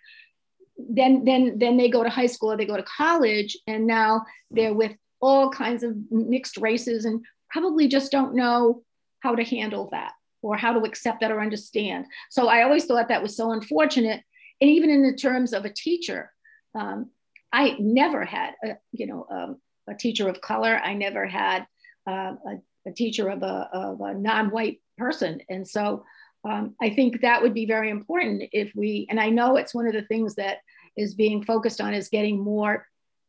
then, then, then they go to high school or they go to college, and now they're with all kinds of mixed races and probably just don't know how to handle that or how to accept that or understand. So I always thought that was so unfortunate. And even in the terms of a teacher, um, I never had, a, you know, um, a teacher of color. I never had uh, a, a teacher of a, of a non-white person. And so um, I think that would be very important if we, and I know it's one of the things that is being focused on is getting more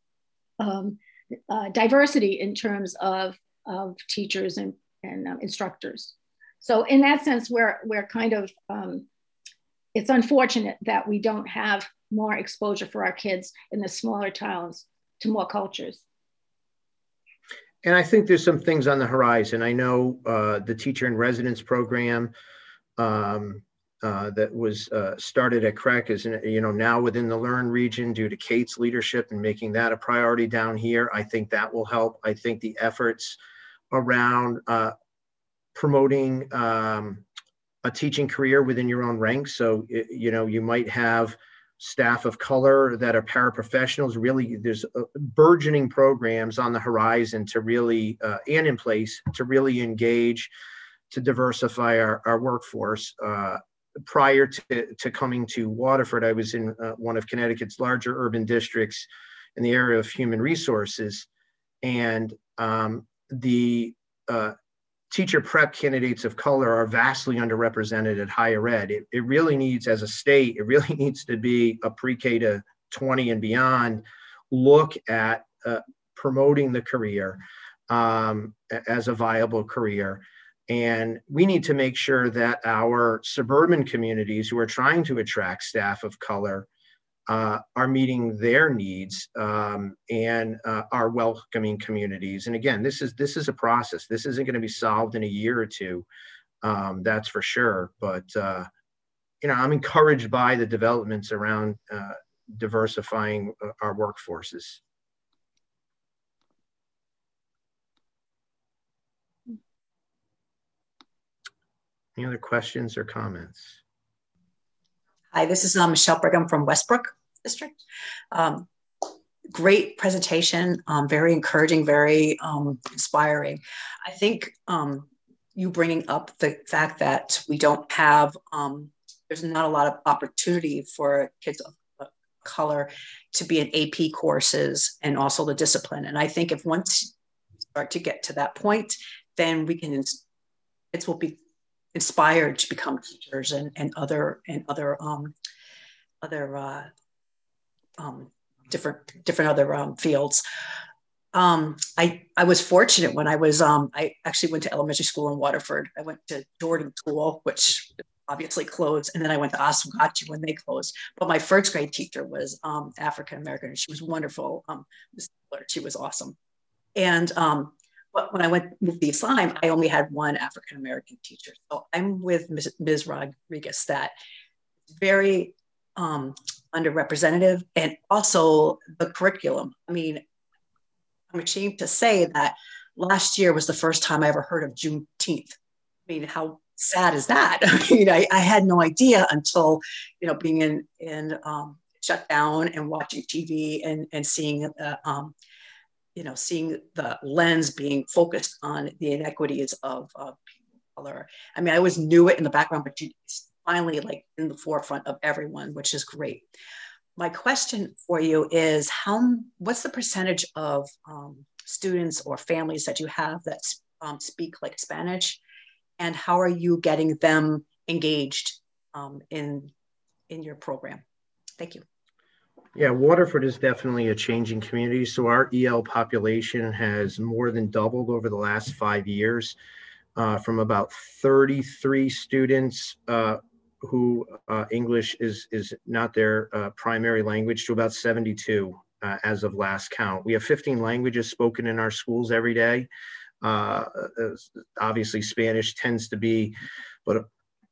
um, uh, diversity in terms of, of teachers and, and um, instructors. So in that sense, we're, we're kind of, um, it's unfortunate that we don't have more exposure for our kids in the smaller towns to more cultures. And I think there's some things on the horizon. I know uh, the teacher in residence program um, uh, that was uh, started at C R E C is, you know, now within the Learn region due to Kate's leadership and making that a priority down here. I think that will help. I think the efforts around uh, promoting um, a teaching career within your own ranks. So, you know, you might have staff of color that are paraprofessionals. Really, there's uh, burgeoning programs on the horizon to really, uh, and in place to really engage, to diversify our, our workforce. Uh, prior to, to coming to Waterford, I was in uh, one of Connecticut's larger urban districts in the area of human resources. And um, the uh, teacher prep candidates of color are vastly underrepresented at higher ed. It, it really needs, as a state, it really needs to be a pre-K to twenty and beyond look at uh, promoting the career um, as a viable career. And we need to make sure that our suburban communities who are trying to attract staff of color uh, are meeting their needs um, and uh, are welcoming communities. And again, this is this is a process. This isn't going to be solved in a year or two, um, that's for sure. But uh, you know, I'm encouraged by the developments around uh, diversifying our workforces. Any other questions or comments? Hi, this is uh, Michelle Brigham from Westbrook District. Um, great presentation, um, very encouraging, very um, inspiring. I think um, you bringing up the fact that we don't have, um, there's not a lot of opportunity for kids of color to be in A P courses and also the discipline. And I think if once you start to get to that point, then we can, it will be inspired to become teachers and, and other and other um, other uh, um, different different other um, fields. Um, I I was fortunate when I was um, I actually went to elementary school in Waterford. I went to Jordan School, which obviously closed, and then I went to Oswegatchie when they closed. But my first grade teacher was um, African American, and she was wonderful. Um, she was awesome. And um, but when I went with East Lyme, I only had one African American teacher. So I'm with Miz Miz Rodriguez that very um, underrepresented, and also the curriculum. I mean, I'm ashamed to say that last year was the first time I ever heard of Juneteenth. I mean, how sad is that? I mean, I, I had no idea until, you know, being in, in um, shut down and watching T V and, and seeing, uh, um, you know, seeing the lens being focused on the inequities of, of people of color. I mean, I always knew it in the background, but it's finally like in the forefront of everyone, which is great. My question for you is how, what's the percentage of um, students or families that you have that um, speak like Spanish, and how are you getting them engaged um, in, in your program? Thank you. Yeah, Waterford is definitely a changing community. So our E L population has more than doubled over the last five years, uh, from about thirty-three students uh, who uh, English is, is not their uh, primary language to about seventy-two uh, as of last count. We have fifteen languages spoken in our schools every day. Uh, obviously Spanish tends to be, but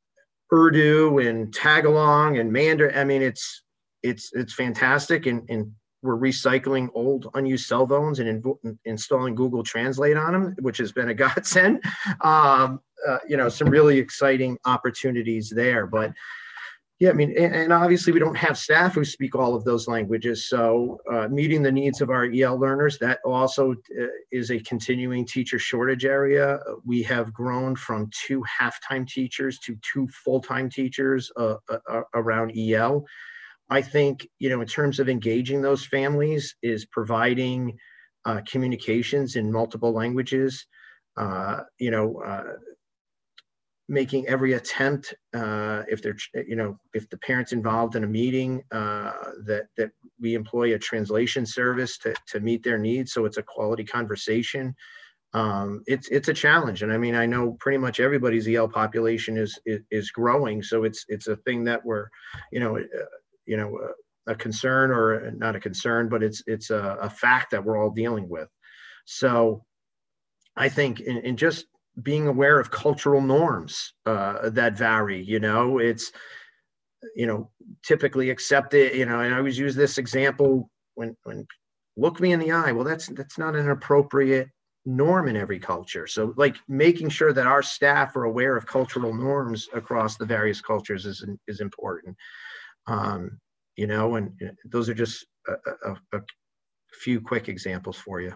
Urdu and Tagalog and Mandarin, I mean, it's, it's, it's fantastic. And, and we're recycling old unused cell phones and in, installing Google Translate on them, which has been a godsend. Um, uh, you know, some really exciting opportunities there. But yeah, I mean, and, and obviously we don't have staff who speak all of those languages. So uh, meeting the needs of our E L learners, that also uh, is a continuing teacher shortage area. We have grown from two half-time teachers to two full-time teachers uh, uh, around E L. I think, you know, in terms of engaging those families is providing uh, communications in multiple languages, uh, you know, uh, making every attempt, uh, if they're, you know, if the parent's involved in a meeting, uh, that, that we employ a translation service to, to meet their needs. So it's a quality conversation. Um, it's, it's a challenge. And I mean, I know pretty much everybody's E L population is, is, is growing. So it's, it's a thing that we're, you know, uh, you know, uh, a concern, or not a concern, but it's, it's a, a fact that we're all dealing with. So I think in, in just being aware of cultural norms uh, that vary, you know, it's, you know, typically accepted, you know, and I always use this example when, when look me in the eye. Well, that's, that's not an appropriate norm in every culture. So like making sure that our staff are aware of cultural norms across the various cultures is, is important. Um, you know, and those are just a, a, a few quick examples for you.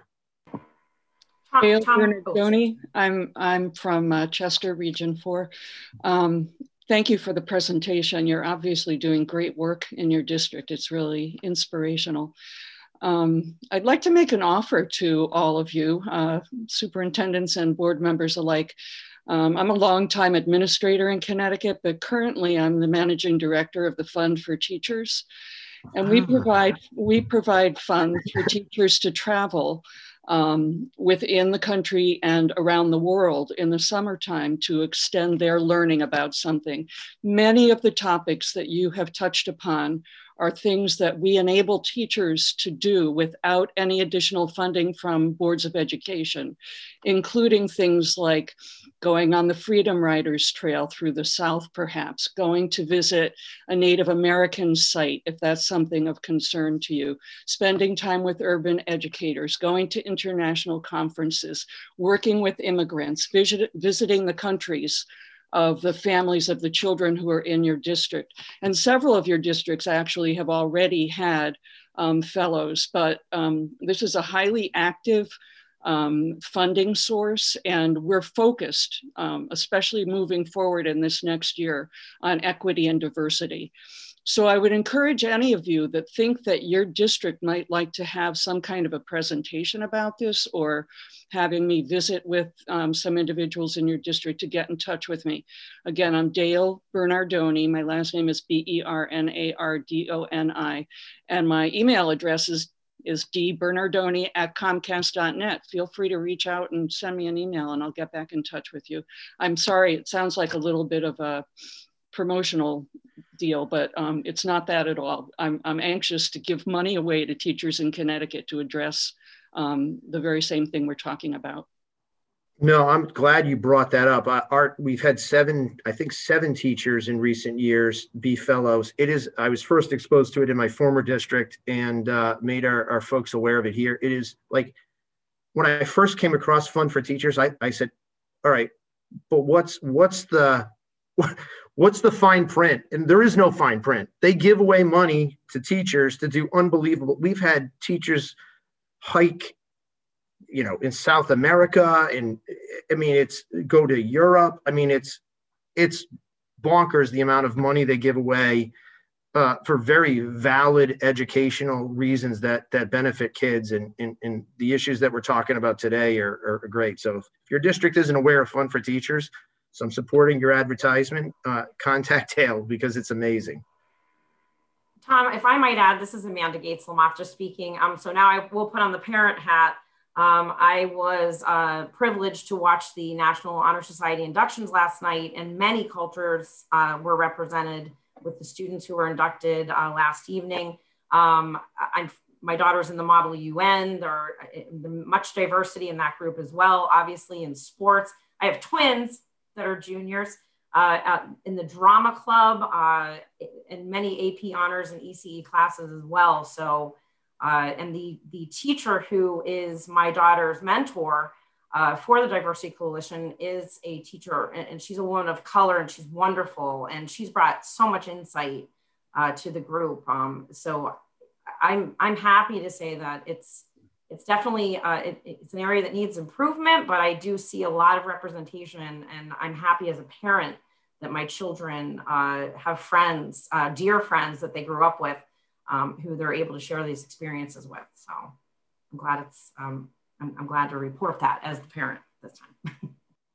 Gail Bernardoni, I'm, I'm from uh, Chester Region four. Um, thank you for the presentation. You're obviously doing great work in your district. It's really inspirational. Um, I'd like to make an offer to all of you, uh, superintendents and board members alike. Um, I'm a longtime administrator in Connecticut, but currently I'm the managing director of the Fund for Teachers. And we provide, we provide funds for teachers to travel um, within the country and around the world in the summertime to extend their learning about something. Many of the topics that you have touched upon are things that we enable teachers to do without any additional funding from boards of education, including things like going on the Freedom Riders Trail through the South, perhaps, going to visit a Native American site, if that's something of concern to you, spending time with urban educators, going to international conferences, working with immigrants, visit, visiting the countries of the families of the children who are in your district. And several of your districts actually have already had um, fellows, but um, this is a highly active um, funding source, and we're focused, um, especially moving forward in this next year, on equity and diversity. So I would encourage any of you that think that your district might like to have some kind of a presentation about this, or having me visit with um, some individuals in your district, to get in touch with me. Again, I'm Dale Bernardoni. My last name is B E R N A R D O N I. And my email address is, is dbernardoni at comcast dot net. Feel free to reach out and send me an email and I'll get back in touch with you. I'm sorry, it sounds like a little bit of a promotional deal, but um, it's not that at all. I'm, I'm anxious to give money away to teachers in Connecticut to address um, the very same thing we're talking about. No, I'm glad you brought that up. Uh, Art, we've had seven, I think seven teachers in recent years be fellows. It is, I was first exposed to it in my former district and uh, made our, our folks aware of it here. It is like, when I first came across Fund for Teachers, I, I said, all right, but what's, what's the, what's the fine print? And there is no fine print. They give away money to teachers to do unbelievable. We've had teachers hike, you know, in South America, and I mean, it's go to Europe. I mean, it's, it's bonkers the amount of money they give away uh, for very valid educational reasons that, that benefit kids. And, and, and the issues that we're talking about today are, are great. So if your district isn't aware of Fund for Teachers, so I'm supporting your advertisement, uh, contact Dale because it's amazing. Tom, if I might add, this is Amanda Gates-Lamoff just speaking. Um, so now I will put on the parent hat. Um, I was uh, privileged to watch the National Honor Society inductions last night, and many cultures uh, were represented with the students who were inducted uh, last evening. Um, I'm, my daughter's in the Model U N. There are much diversity in that group as well, obviously in sports. I have twins that are juniors uh, in the drama club uh, and many A P honors and E C E classes as well. So, uh, and the, the teacher who is my daughter's mentor uh, for the Diversity Coalition is a teacher, and, and she's a woman of color, and she's wonderful, and she's brought so much insight uh, to the group. Um, so I'm, I'm happy to say that it's, It's definitely, uh, it, it's an area that needs improvement, but I do see a lot of representation, and I'm happy as a parent that my children uh, have friends, uh, dear friends that they grew up with, um, who they're able to share these experiences with. So I'm glad it's, um, I'm, I'm glad to report that as the parent this time.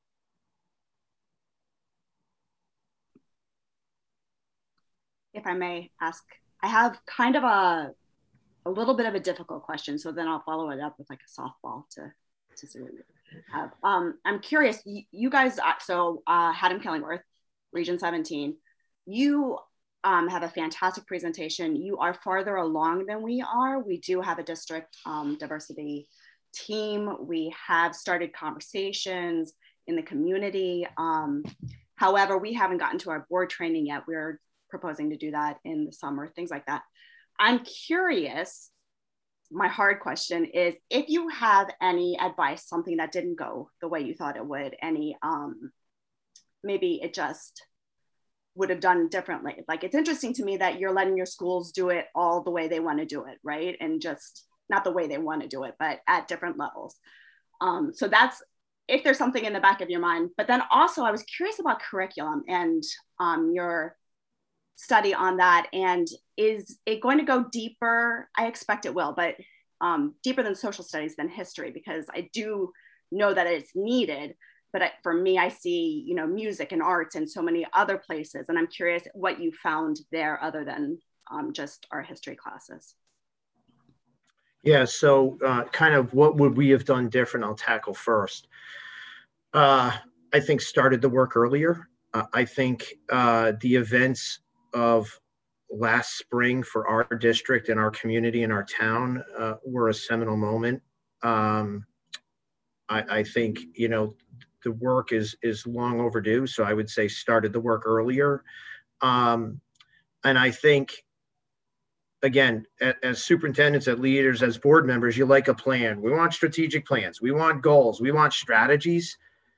If I may ask, I have kind of a a little bit of a difficult question, so then I'll follow it up with like a softball to, to sort of have. Um, I'm curious, you, you guys, so uh, Haddam Killingworth, Region seventeen, you um, have a fantastic presentation. You are farther along than we are. We do have a district um, diversity team. We have started conversations in the community. Um, however, we haven't gotten to our board training yet. We're proposing to do that in the summer, things like that. I'm curious, my hard question is, if you have any advice, something that didn't go the way you thought it would, any, um, maybe it just would have done differently. Like, it's interesting to me that you're letting your schools do it all the way they want to do it, right? And just not the way they want to do it, but at different levels. Um, so that's, if there's something in the back of your mind. But then also I was curious about curriculum and um, your study on that, and is it going to go deeper? I expect it will, but um, deeper than social studies, than history, because I do know that it's needed. But I, for me, I see, you know, music and arts and so many other places, and I'm curious what you found there other than um, just our history classes. Yeah, so uh, kind of what would we have done different? I'll tackle first. Uh, I think started the work earlier. Uh, I think uh, the events of last spring for our district and our community and our town uh, were a seminal moment. Um, I, I think, you know, the work is is long overdue. So I would say started the work earlier. Um, and I think, again, as superintendents, as leaders, as board members, you like a plan. We want strategic plans. We want goals. We want strategies.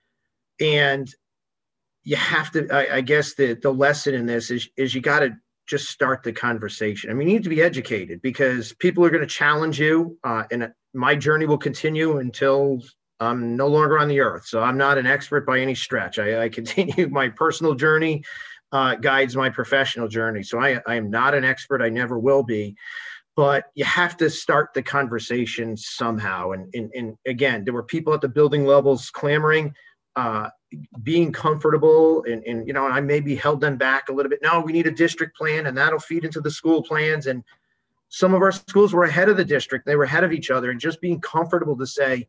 And you have to, I, I guess the, the lesson in this is, is you got to just start the conversation. I mean, you need to be educated because people are going to challenge you. Uh, and my journey will continue until I'm no longer on the earth. So I'm not an expert by any stretch. I, I continue my personal journey uh, guides my professional journey. So I, I am not an expert. I never will be. But you have to start the conversation somehow. And, and, and again, there were people at the building levels clamoring, uh, being comfortable, and, and, you know, and I maybe held them back a little bit. No, we need a district plan, and that'll feed into the school plans. And some of our schools were ahead of the district. They were ahead of each other, and just being comfortable to say,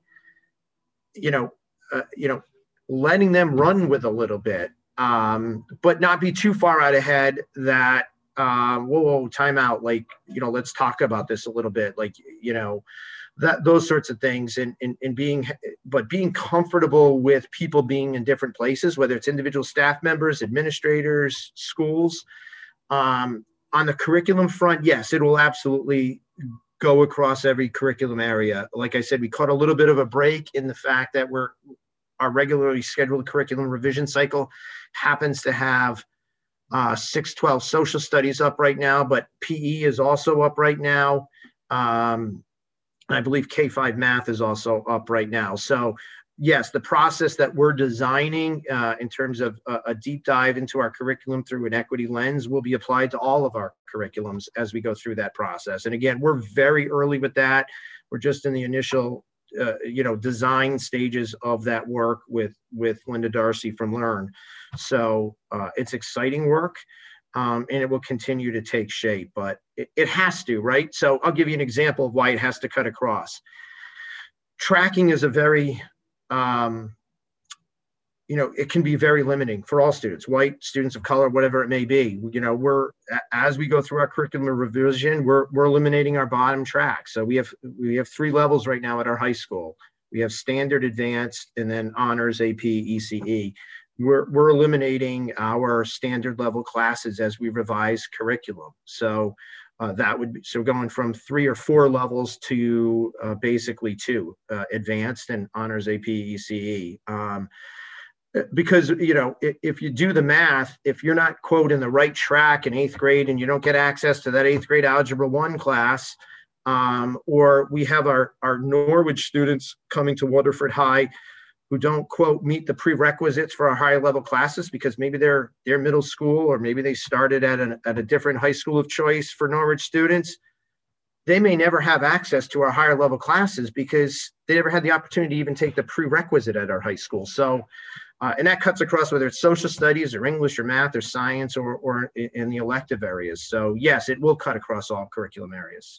you know, uh, you know, letting them run with a little bit, um, but not be too far out ahead that, um, whoa, whoa, time out. Like, you know, let's talk about this a little bit. Like, you know, that, those sorts of things, and, and, and being, but being comfortable with people being in different places, whether it's individual staff members, administrators, schools. Um, on the curriculum front, yes, it will absolutely go across every curriculum area. Like I said, we caught a little bit of a break in the fact that we're, our regularly scheduled curriculum revision cycle happens to have Uh, six twelve social studies up right now, but P E is also up right now. Um, I believe K five math is also up right now. So yes, the process that we're designing uh, in terms of a, a deep dive into our curriculum through an equity lens will be applied to all of our curriculums as we go through that process. And again, we're very early with that. We're just in the initial Uh, you know, design stages of that work with with Linda Darcy from Learn. So uh, it's exciting work, um, and it will continue to take shape, but it, it has to, right? So I'll give you an example of why it has to cut across. Tracking is a very, um, you know, it can be very limiting for all students, white, students of color, whatever it may be. You know, we're, as we go through our curriculum revision, we're, we're eliminating our bottom track. So we have, we have three levels right now at our high school. We have standard, advanced, and then honors, A P, E C E. We're, we're eliminating our standard level classes as we revise curriculum. So uh, that would be, so going from three or four levels to uh, basically two, uh, advanced and honors, A P, E C E. Um, Because, you know, if you do the math, if you're not, quote, in the right track in eighth grade and you don't get access to that eighth grade Algebra one class, um, or we have our, our Norwich students coming to Waterford High who don't, quote, meet the prerequisites for our higher level classes because maybe they're, they're middle school, or maybe they started at, an, at a different high school of choice for Norwich students, they may never have access to our higher level classes because they never had the opportunity to even take the prerequisite at our high school. So, Uh, and that cuts across whether it's social studies or English or math or science or, or in the elective areas. So yes, it will cut across all curriculum areas.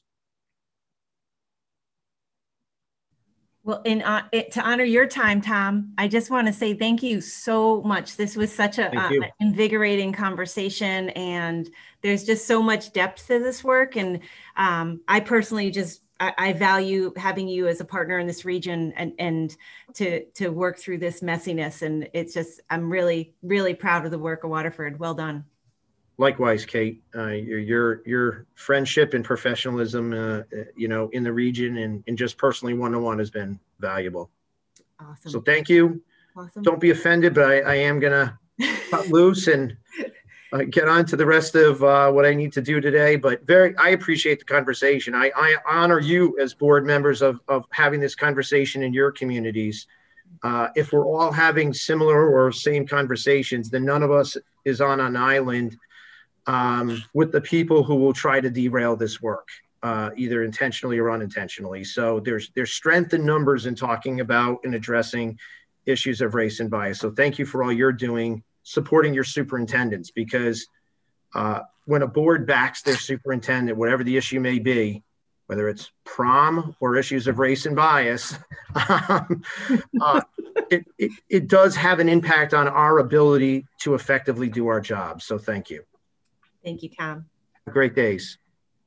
Well, in, uh, it, to honor your time, Tom, I just want to say thank you so much. This was such a uh, invigorating conversation, and there's just so much depth to this work. And um, I personally just I, I value having you as a partner in this region and, and to, to work through this messiness. And it's just, I'm really, really proud of the work of Waterford. Well done. Likewise, Kate, uh, your, your, your friendship and professionalism, uh, you know, in the region and, and just personally one-to-one has been valuable. Awesome. So thank you. Awesome. Don't be offended, but I, I am going to cut loose and Uh, get on to the rest of uh, what I need to do today, but very, I appreciate the conversation. I, I honor you as board members of, of having this conversation in your communities. Uh, if we're all having similar or same conversations, then none of us is on an island um, with the people who will try to derail this work, uh, either intentionally or unintentionally. So there's, there's strength in numbers in talking about and addressing issues of race and bias. So thank you for all you're doing, supporting your superintendents, because uh, when a board backs their superintendent, whatever the issue may be, whether it's prom or issues of race and bias, um, uh, it, it, it does have an impact on our ability to effectively do our job. So thank you. Thank you, Tom. Great days.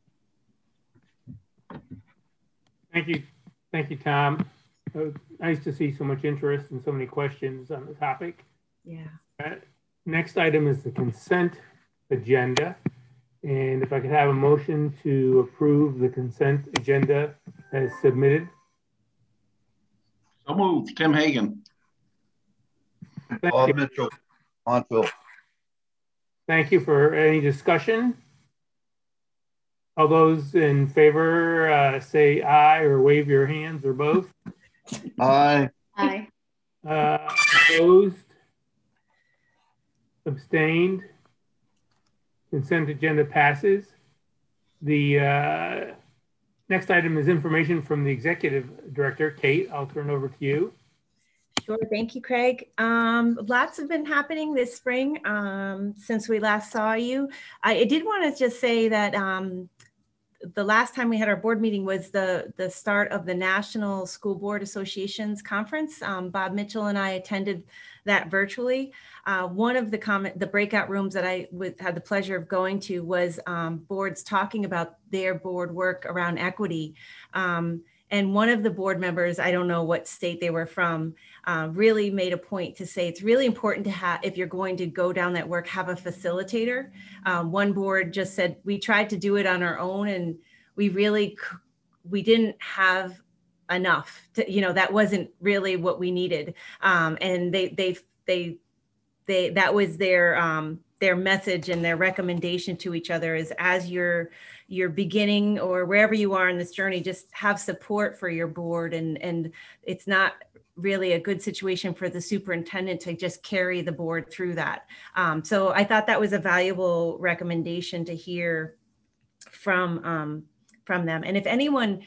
Thank you. Thank you, Tom. It was nice to see so much interest and so many questions on the topic. Yeah. Uh, next item is the consent agenda. And if I could have a motion to approve the consent agenda as submitted. So moved. Tim Hagan. Bob Mitchell, Montville. Thank you. For any discussion? All those in favor uh, say aye or wave your hands or both. Aye. Aye. Uh, opposed? Abstained? Consent agenda passes. The uh, next item is information from the executive director. Kate, I'll turn over to you. Sure, thank you, Craig. Um, lots have been happening this spring um, since we last saw you. I, I did want to just say that um, the last time we had our board meeting was the, the start of the National School Board Associations Conference. Um, Bob Mitchell and I attended that virtually. Uh, one of the comment, the breakout rooms that I would, had the pleasure of going to was um, boards talking about their board work around equity. Um, and one of the board members, I don't know what state they were from, uh, really made a point to say it's really important to have, if you're going to go down that work, have a facilitator. Um, one board just said, we tried to do it on our own and we really, we didn't have enough to, you know, that wasn't really what we needed. Um, and they, they, they, they, that was their, um, their message and their recommendation to each other is as you're, you're beginning or wherever you are in this journey, just have support for your board. And, and it's not really a good situation for the superintendent to just carry the board through that. Um, so I thought that was a valuable recommendation to hear from, um, from them. And if anyone,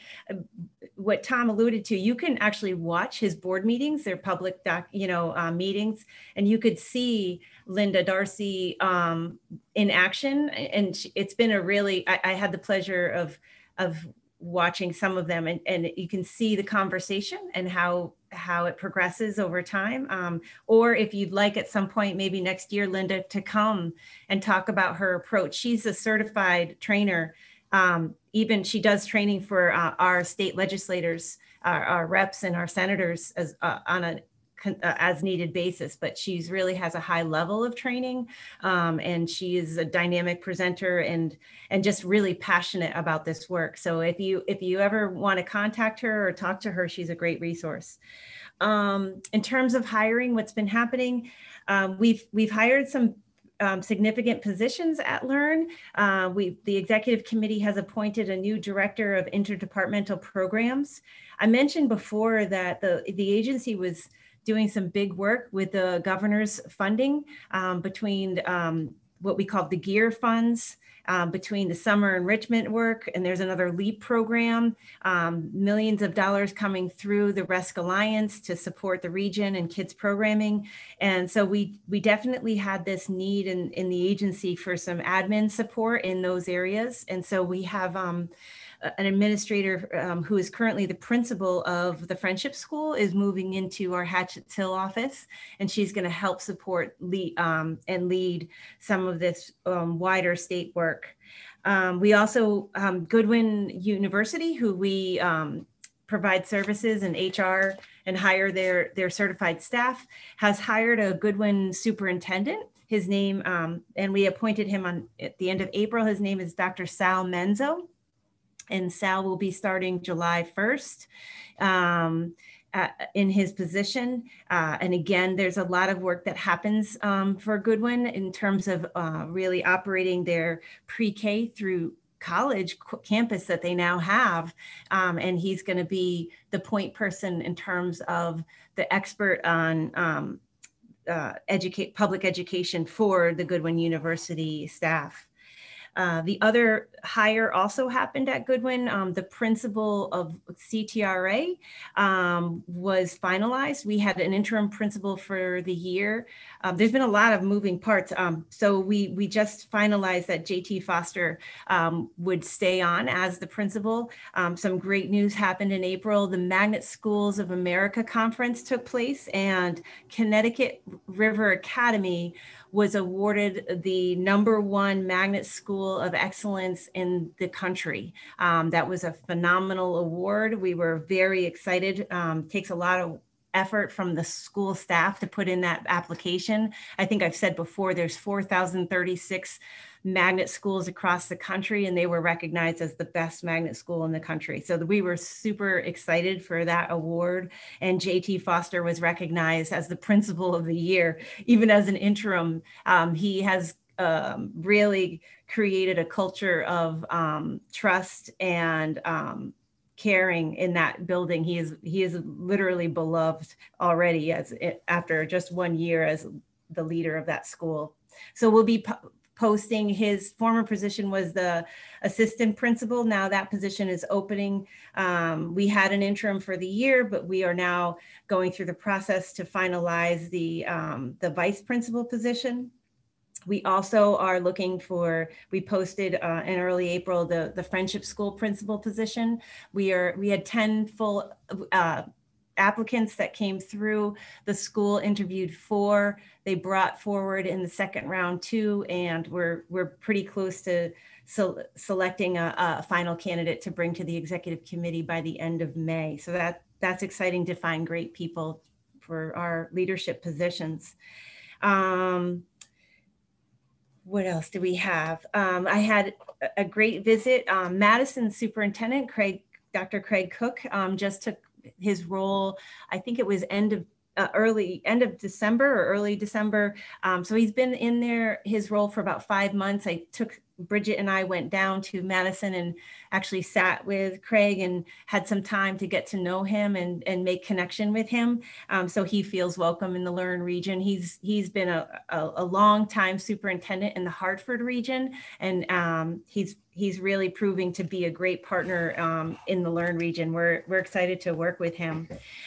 what Tom alluded to, you can actually watch his board meetings, they're public doc, you know, uh, meetings, and you could see Linda Darcy um, in action. And it's been a really, I, I had the pleasure of, of watching some of them and, and you can see the conversation and how, how it progresses over time. Um, or if you'd like at some point, maybe next year, Linda, to come and talk about her approach. She's a certified trainer. Um, even she does training for uh, our state legislators, our, our reps and our senators as uh, on a uh, as needed basis, but she's really has a high level of training. Um, and she is a dynamic presenter and, and just really passionate about this work. So if you, if you ever want to contact her or talk to her, she's a great resource. Um, in terms of hiring, what's been happening, um, we've, we've hired some Um, significant positions at Learn. Uh, we, the executive committee has appointed a new director of interdepartmental programs. I mentioned before that the, the agency was doing some big work with the governor's funding um, between um, what we call the GEAR funds, um, between the summer enrichment work, and there's another LEAP program, um, millions of dollars coming through the RESC Alliance to support the region and kids programming. And so we, we definitely had this need in, in the agency for some admin support in those areas. And so we have um, an administrator um, who is currently the principal of the Friendship School is moving into our Hatchetts Hill office, and she's going to help support lead, um, and lead some of this um, wider state work. Um, we also, um, Goodwin University, who we um, provide services and H R and hire their, their certified staff, has hired a Goodwin superintendent. His name, um, and we appointed him on at the end of April. His name is Doctor Sal Menzo. And Sal will be starting July first um, uh, in his position. Uh, and again, there's a lot of work that happens um, for Goodwin in terms of uh, really operating their pre-K through college campus that they now have. Um, and he's going to be the point person in terms of the expert on um, uh, educate public education for the Goodwin University staff. Uh, the other hire also happened at Goodwin. Um, the principal of C T R A um, was finalized. We had an interim principal for the year. Um, there's been a lot of moving parts. Um, so we, we just finalized that J T Foster um, would stay on as the principal. Um, some great news happened in April. The Magnet Schools of America Conference took place, and Connecticut River Academy was awarded the number one magnet school of excellence in the country. Um, that was a phenomenal award. We were very excited. Um, takes a lot of effort from the school staff to put in that application. I think I've said before, there's four thousand thirty-six magnet schools across the country, and they were recognized as the best magnet school in the country. So we were super excited for that award. And J T Foster was recognized as the principal of the year, even as an interim. Um, he has um, really created a culture of um, trust and um, caring in that building. He is he is literally beloved already as after just one year as the leader of that school. So we'll be posting. His former position was the assistant principal. Now that position is opening. Um, we had an interim for the year, but we are now going through the process to finalize the, um, the vice principal position. We also are looking for, we posted uh, in early April, the, the Friendship School principal position. We are, we had ten full uh, applicants that came through. The school interviewed four. They brought forward in the second round two, and we're, we're pretty close to so selecting a, a final candidate to bring to the executive committee by the end of May. So that, that's exciting to find great people for our leadership positions. Um, What else do we have? Um, I had a great visit. Um, Madison Superintendent Craig, Doctor Craig Cook, um, just took his role. I think it was end of uh, early end of December or early December. Um, so he's been in there his role for about five months. I took Bridget and I went down to Madison and actually sat with Craig and had some time to get to know him and, and make connection with him. Um, so he feels welcome in the Lerne region. He's he's been a, a, a long time superintendent in the Hartford region, and um, he's he's really proving to be a great partner um, in the Lerne region. We're we're excited to work with him.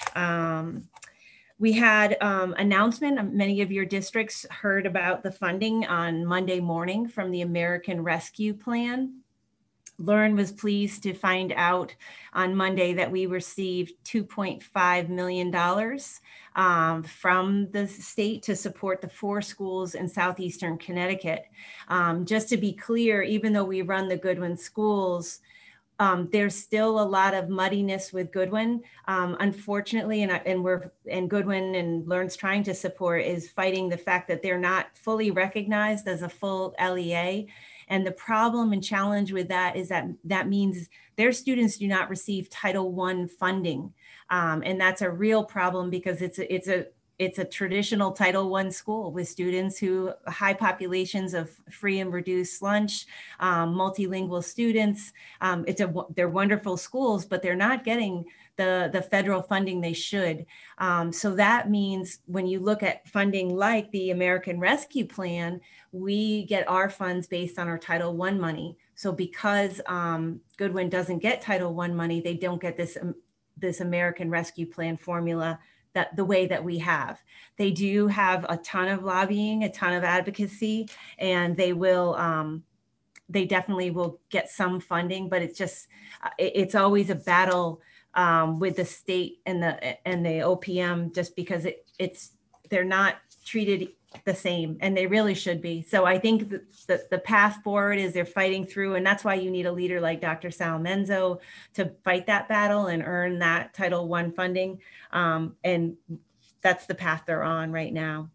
Um, We had um, announcement. Many of your districts heard about the funding on Monday morning from the American Rescue Plan. Lerne was pleased to find out on Monday that we received two point five million dollars um, from the state to support the four schools in southeastern Connecticut. Um, just to be clear, even though we run the Goodwin schools, Um, there's still a lot of muddiness with Goodwin, um, unfortunately, and, and we're and Goodwin and Lerne's trying to support is fighting the fact that they're not fully recognized as a full L E A. And the problem and challenge with that is that that means their students do not receive Title one funding, um, and that's a real problem because it's a, it's a It's a traditional Title one school with students who high populations of free and reduced lunch, um, multilingual students. Um, it's a they're wonderful schools, but they're not getting the the federal funding they should. Um, so that means when you look at funding like the American Rescue Plan, we get our funds based on our Title one money. So because um, Goodwin doesn't get Title one money, they don't get this um, this American Rescue Plan formula that the way that we have. They do have a ton of lobbying, a ton of advocacy, and they will, um, they definitely will get some funding, but it's just, it, it's always a battle um, with the state and the and the O P M just because it, it's, they're not treated the same, and they really should be. So I think that the, the path forward is they're fighting through, and that's why you need a leader like Doctor Sal Menzo to fight that battle and earn that Title one funding. Um, and that's the path they're on right now.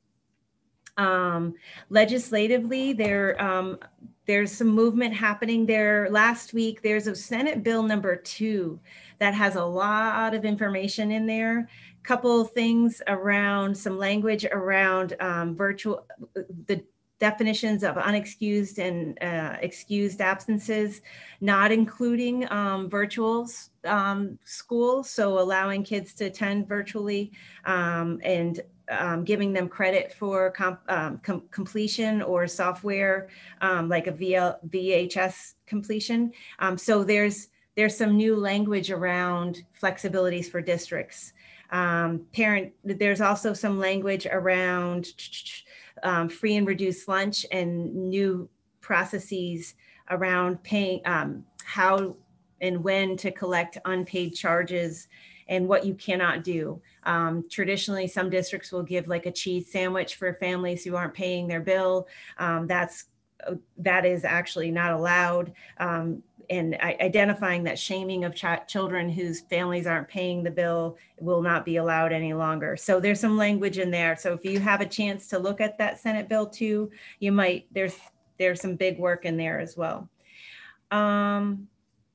Um, legislatively, there, um, there's some movement happening there. Last week, there's a Senate Bill number two that has a lot of information in there. Couple of things around some language around um, virtual, the definitions of unexcused and uh, excused absences, not including um, virtual um, schools, so allowing kids to attend virtually um, and um, giving them credit for comp, um, com completion or software um, like a V L, V H S completion. Um, so there's there's some new language around flexibilities for districts. Um, parent, there's also some language around um, free and reduced lunch and new processes around paying, um, how and when to collect unpaid charges and what you cannot do. Um, traditionally, some districts will give like a cheese sandwich for families who aren't paying their bill. Um, that's, that is actually not allowed. Um, and identifying that shaming of ch children whose families aren't paying the bill will not be allowed any longer. So there's some language in there. So if you have a chance to look at that Senate Bill too, you might, there's, there's some big work in there as well. Um,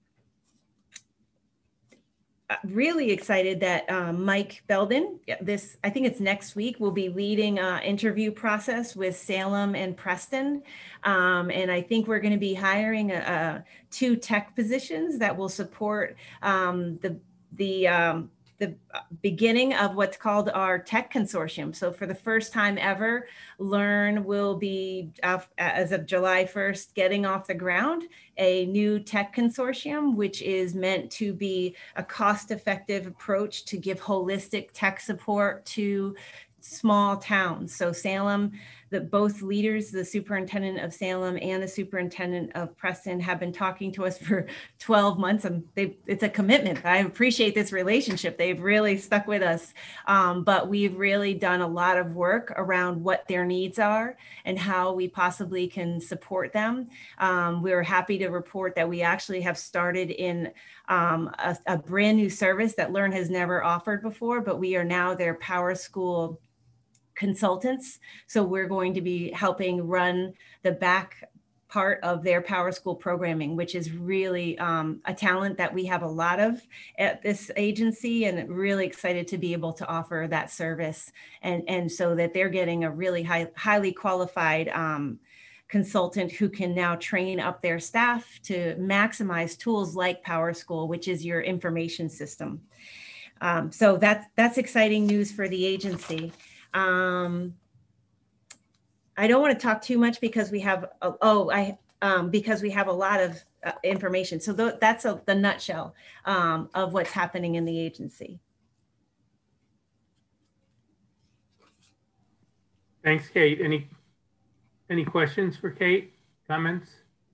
really excited that um, Mike Belden, this, I think it's next week, will be leading an interview process with Salem and Preston. Um, and I think we're going to be hiring a, a two tech positions that will support um, the, the, um, the beginning of what's called our Tech Consortium. So for the first time ever, Learn will be, uh, as of July first, getting off the ground a new Tech Consortium, which is meant to be a cost-effective approach to give holistic tech support to small towns. So Salem, the both leaders, the superintendent of Salem and the superintendent of Preston, have been talking to us for twelve months, and they, it's a commitment. I appreciate this relationship. They've really stuck with us, um, but we've really done a lot of work around what their needs are and how we possibly can support them. Um, we're happy to report that we actually have started in um, a, a brand new service that Learn has never offered before, but we are now their Power School consultants. So we're going to be helping run the back part of their Power School programming, which is really um, a talent that we have a lot of at this agency, and really excited to be able to offer that service. And, and so that they're getting a really high, highly qualified um, consultant who can now train up their staff to maximize tools like Power School, which is your information system. Um, so that's, that's exciting news for the agency. Um, I don't want to talk too much because we have, oh, oh I, um, because we have a lot of uh, information. So th that's a, the nutshell um, of what's happening in the agency. Thanks, Kate. Any, any questions for Kate? Comments?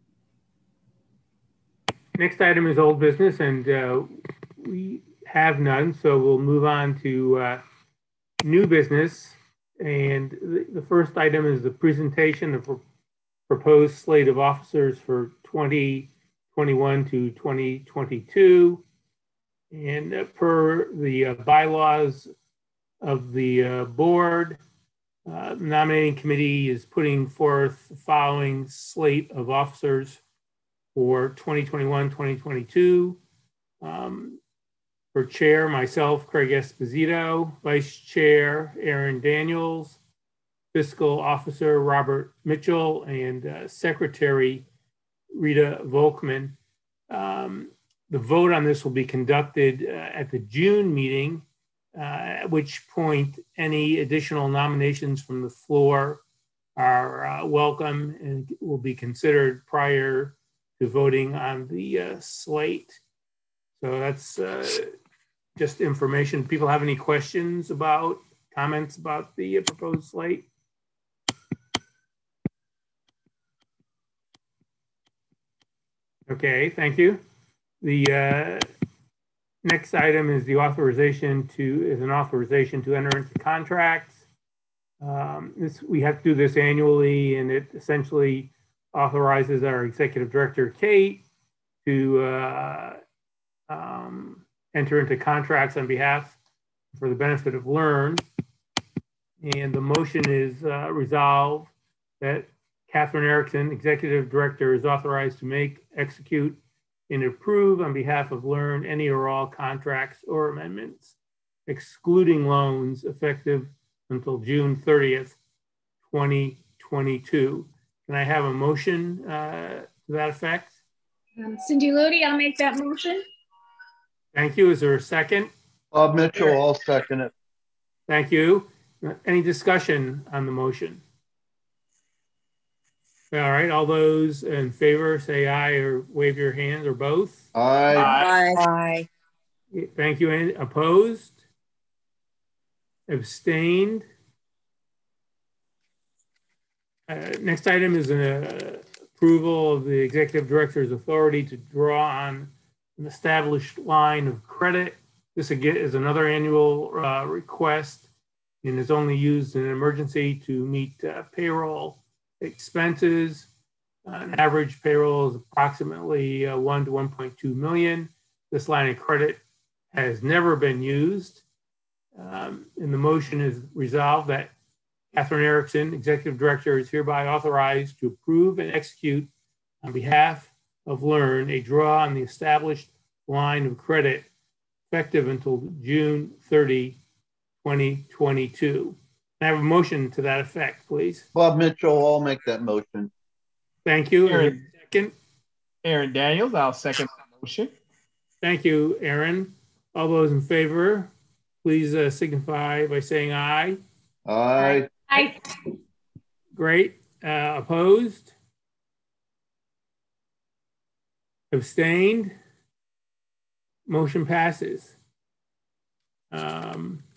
Next item is old business, and uh, we have none. So we'll move on to uh, new business, and the, the first item is the presentation of pro proposed slate of officers for twenty twenty-one to twenty twenty-two. And uh, per the uh, bylaws of the uh, board, uh, nominating committee is putting forth the following slate of officers for twenty twenty-one, twenty twenty-two. Um, For chair, myself, Craig Esposito; vice chair, Aaron Daniels; fiscal officer, Robert Mitchell; and uh, secretary, Rita Volkman. Um, the vote on this will be conducted uh, at the June meeting, uh, at which point any additional nominations from the floor are uh, welcome and will be considered prior to voting on the uh, slate. So that's uh, just information. People have any questions about, comments about the uh, proposed slate? Okay, thank you. The uh, next item is the authorization to, is an authorization to enter into contracts. Um, this, we have to do this annually, and it essentially authorizes our executive director, Kate, to uh, um, enter into contracts on behalf for the benefit of Learn. And the motion is uh, resolved that Catherine Erickson, executive director, is authorized to make, execute, and approve on behalf of Learn any or all contracts or amendments, excluding loans, effective until June thirtieth, twenty twenty-two. Can I have a motion uh, to that effect? Um, Cindy Ludi, I'll make that motion. Thank you. Is there a second? Bob Mitchell, I'll second it. Thank you. Any discussion on the motion? All right, all those in favor say aye or wave your hands, or both. Aye. Aye. Aye. Thank you. Any opposed? Abstained? Uh, next item is an uh, approval of the executive director's authority to draw on an established line of credit. This again is another annual uh, request and is only used in an emergency to meet uh, payroll expenses. Uh, an average payroll is approximately uh, one to one point two million. This line of credit has never been used. Um, and the motion is resolved that Catherine Erickson, executive director, is hereby authorized to approve and execute on behalf of Learn a draw on the established line of credit effective until June thirtieth, twenty twenty-two. Can I have a motion to that effect, please? Bob Mitchell, I'll make that motion. Thank you. Aaron, second? Aaron Daniels, I'll second the motion. Thank you, Aaron. All those in favor please uh, signify by saying aye. Aye. Aye. Great. Uh, opposed? Abstained? Motion passes. Um,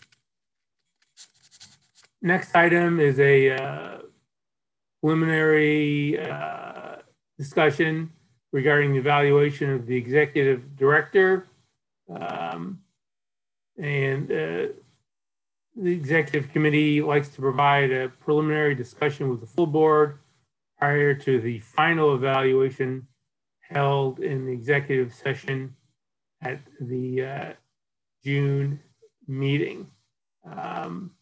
next item is a uh, preliminary uh, discussion regarding the evaluation of the executive director. Um, and uh, the executive committee likes to provide a preliminary discussion with the full board prior to the final evaluation held in the executive session at the uh, June meeting. Um,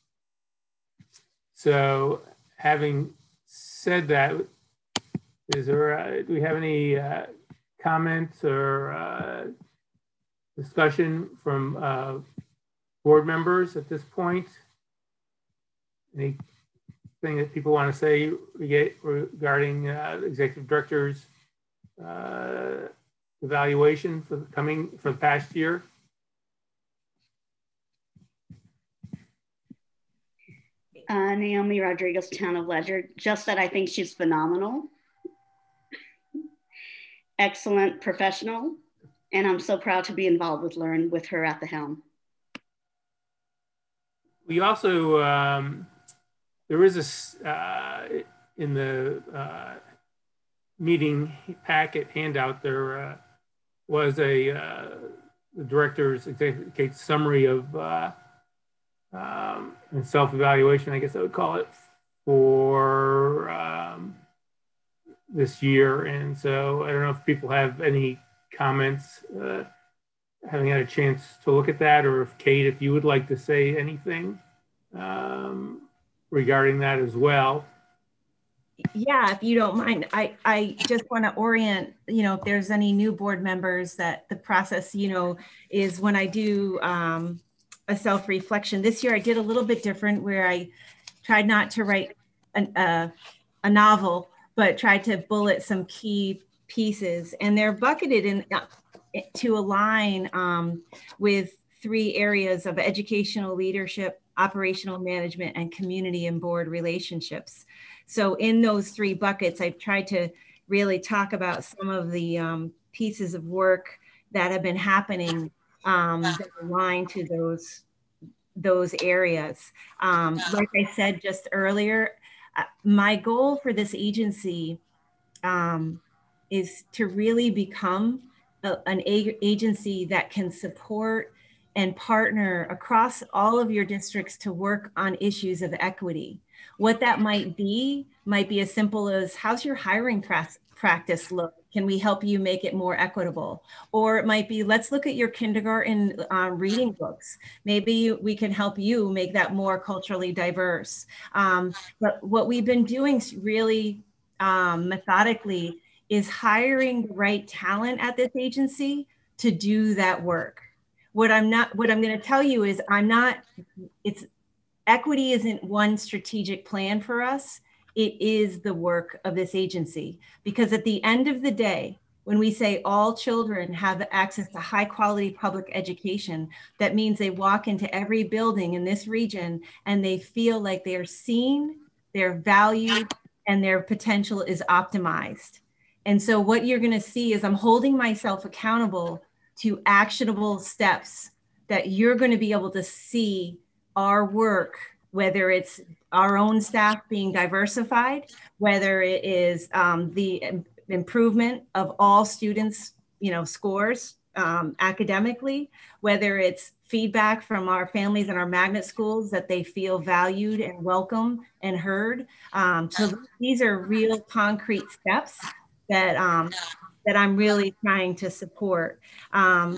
so having said that, is there, uh, do we have any uh, comments or uh, discussion from uh, board members at this point? Anything that people want to say regarding uh, the executive director's uh, evaluation for the coming for the past year? Uh, Naomi Rodriguez, Town of Ledger, just that I think she's phenomenal, excellent professional, and I'm so proud to be involved with Learn with her at the helm. We also, um, there is a, uh, in the uh, meeting packet handout, there uh, was a, uh, the director's executive summary of uh, um, and self-evaluation, I guess I would call it, for um, this year. And so I don't know if people have any comments, uh, having had a chance to look at that, or if Kate, if you would like to say anything um, regarding that as well. Yeah, if you don't mind, I, I just want to orient, you know, if there's any new board members, that the process, you know, is when I do um, a self-reflection. This year I did a little bit different, where I tried not to write an, uh, a novel, but tried to bullet some key pieces, and they're bucketed in uh, to align um, with three areas of educational leadership, operational management, and community and board relationships. So in those three buckets, I've tried to really talk about some of the um, pieces of work that have been happening um, that align to those, those areas. Um, like I said just earlier, uh, my goal for this agency um, is to really become a, an a agency that can support and partner across all of your districts to work on issues of equity. What that might be, might be as simple as, how's your hiring practice look? Can we help you make it more equitable? Or it might be, let's look at your kindergarten um, reading books. Maybe we can help you make that more culturally diverse. Um, but what we've been doing really um, methodically is hiring the right talent at this agency to do that work. What I'm not, what I'm going to tell you is I'm not, it's, equity isn't one strategic plan for us. It is the work of this agency, because at the end of the day, when we say all children have access to high quality public education, that means they walk into every building in this region and they feel like they're seen, they're valued, and their potential is optimized. And so what you're going to see is I'm holding myself accountable to actionable steps that you're going to be able to see our work, whether it's our own staff being diversified, whether it is um, the improvement of all students, you know, scores um, academically, whether it's feedback from our families and our magnet schools that they feel valued and welcome and heard. Um, so these are real concrete steps that um, that I'm really trying to support. Um,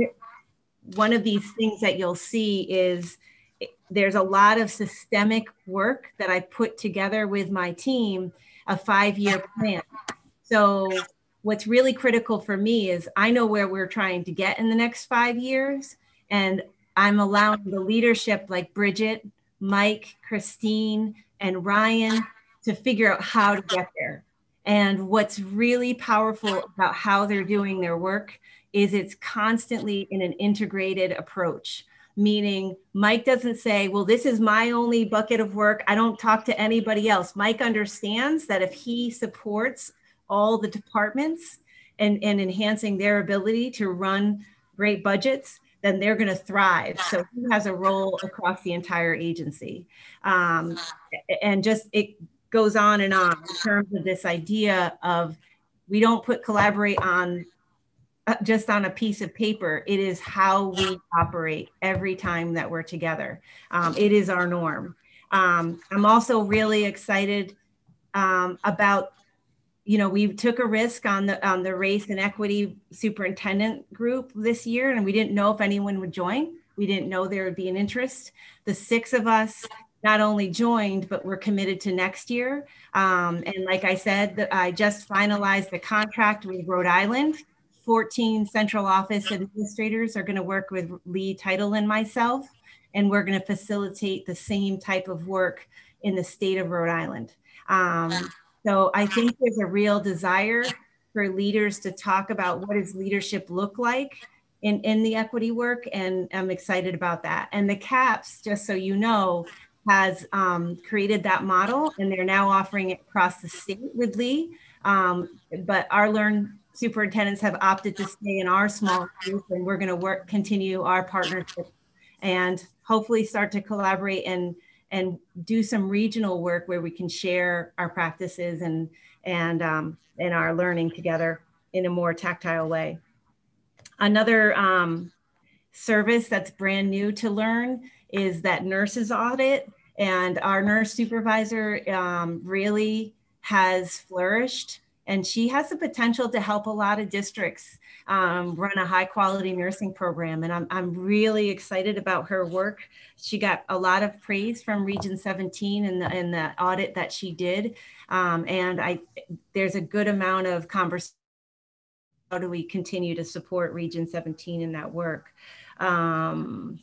one of these things that you'll see is there's a lot of systemic work that I put together with my team, a five-year plan. So what's really critical for me is I know where we're trying to get in the next five years, and I'm allowing the leadership like Bridget, Mike, Christine, and Ryan to figure out how to get there. And what's really powerful about how they're doing their work is it's constantly in an integrated approach. meaning Mike doesn't say, well, this is my only bucket of work. I don't talk to anybody else. Mike understands that if he supports all the departments and, and enhancing their ability to run great budgets, then they're going to thrive. So he has a role across the entire agency. Um, and just it goes on and on in terms of this idea of we don't put collaborate on uh, just on a piece of paper. It is how we operate every time that we're together. Um, it is our norm. Um, I'm also really excited um, about, you know, we took a risk on the on the race and equity superintendent group this year, and we didn't know if anyone would join. We didn't know there would be an interest. The six of us not only joined, but we're committed to next year. Um, and like I said, the, I just finalized the contract with Rhode Island. fourteen central office administrators are going to work with Lee Title and myself, and we're going to facilitate the same type of work in the state of Rhode Island. Um, So I think there's a real desire for leaders to talk about what does leadership look like in, in the equity work, and I'm excited about that. And the CAPS, just so you know, has um, created that model, and they're now offering it across the state with Lee. Um, but our Learn superintendents have opted to stay in our small group, and we're going to work, continue our partnership, and hopefully start to collaborate and and do some regional work where we can share our practices and, and, um, and our learning together in a more tactile way. Another um, service that's brand new to Learn is that nurses audit, and our nurse supervisor um, really has flourished, and she has the potential to help a lot of districts um, run a high quality nursing program. And I'm, I'm really excited about her work. She got a lot of praise from Region seventeen in the, in the audit that she did. Um, and I, there's a good amount of conversation. How do we continue to support Region seventeen in that work? Um,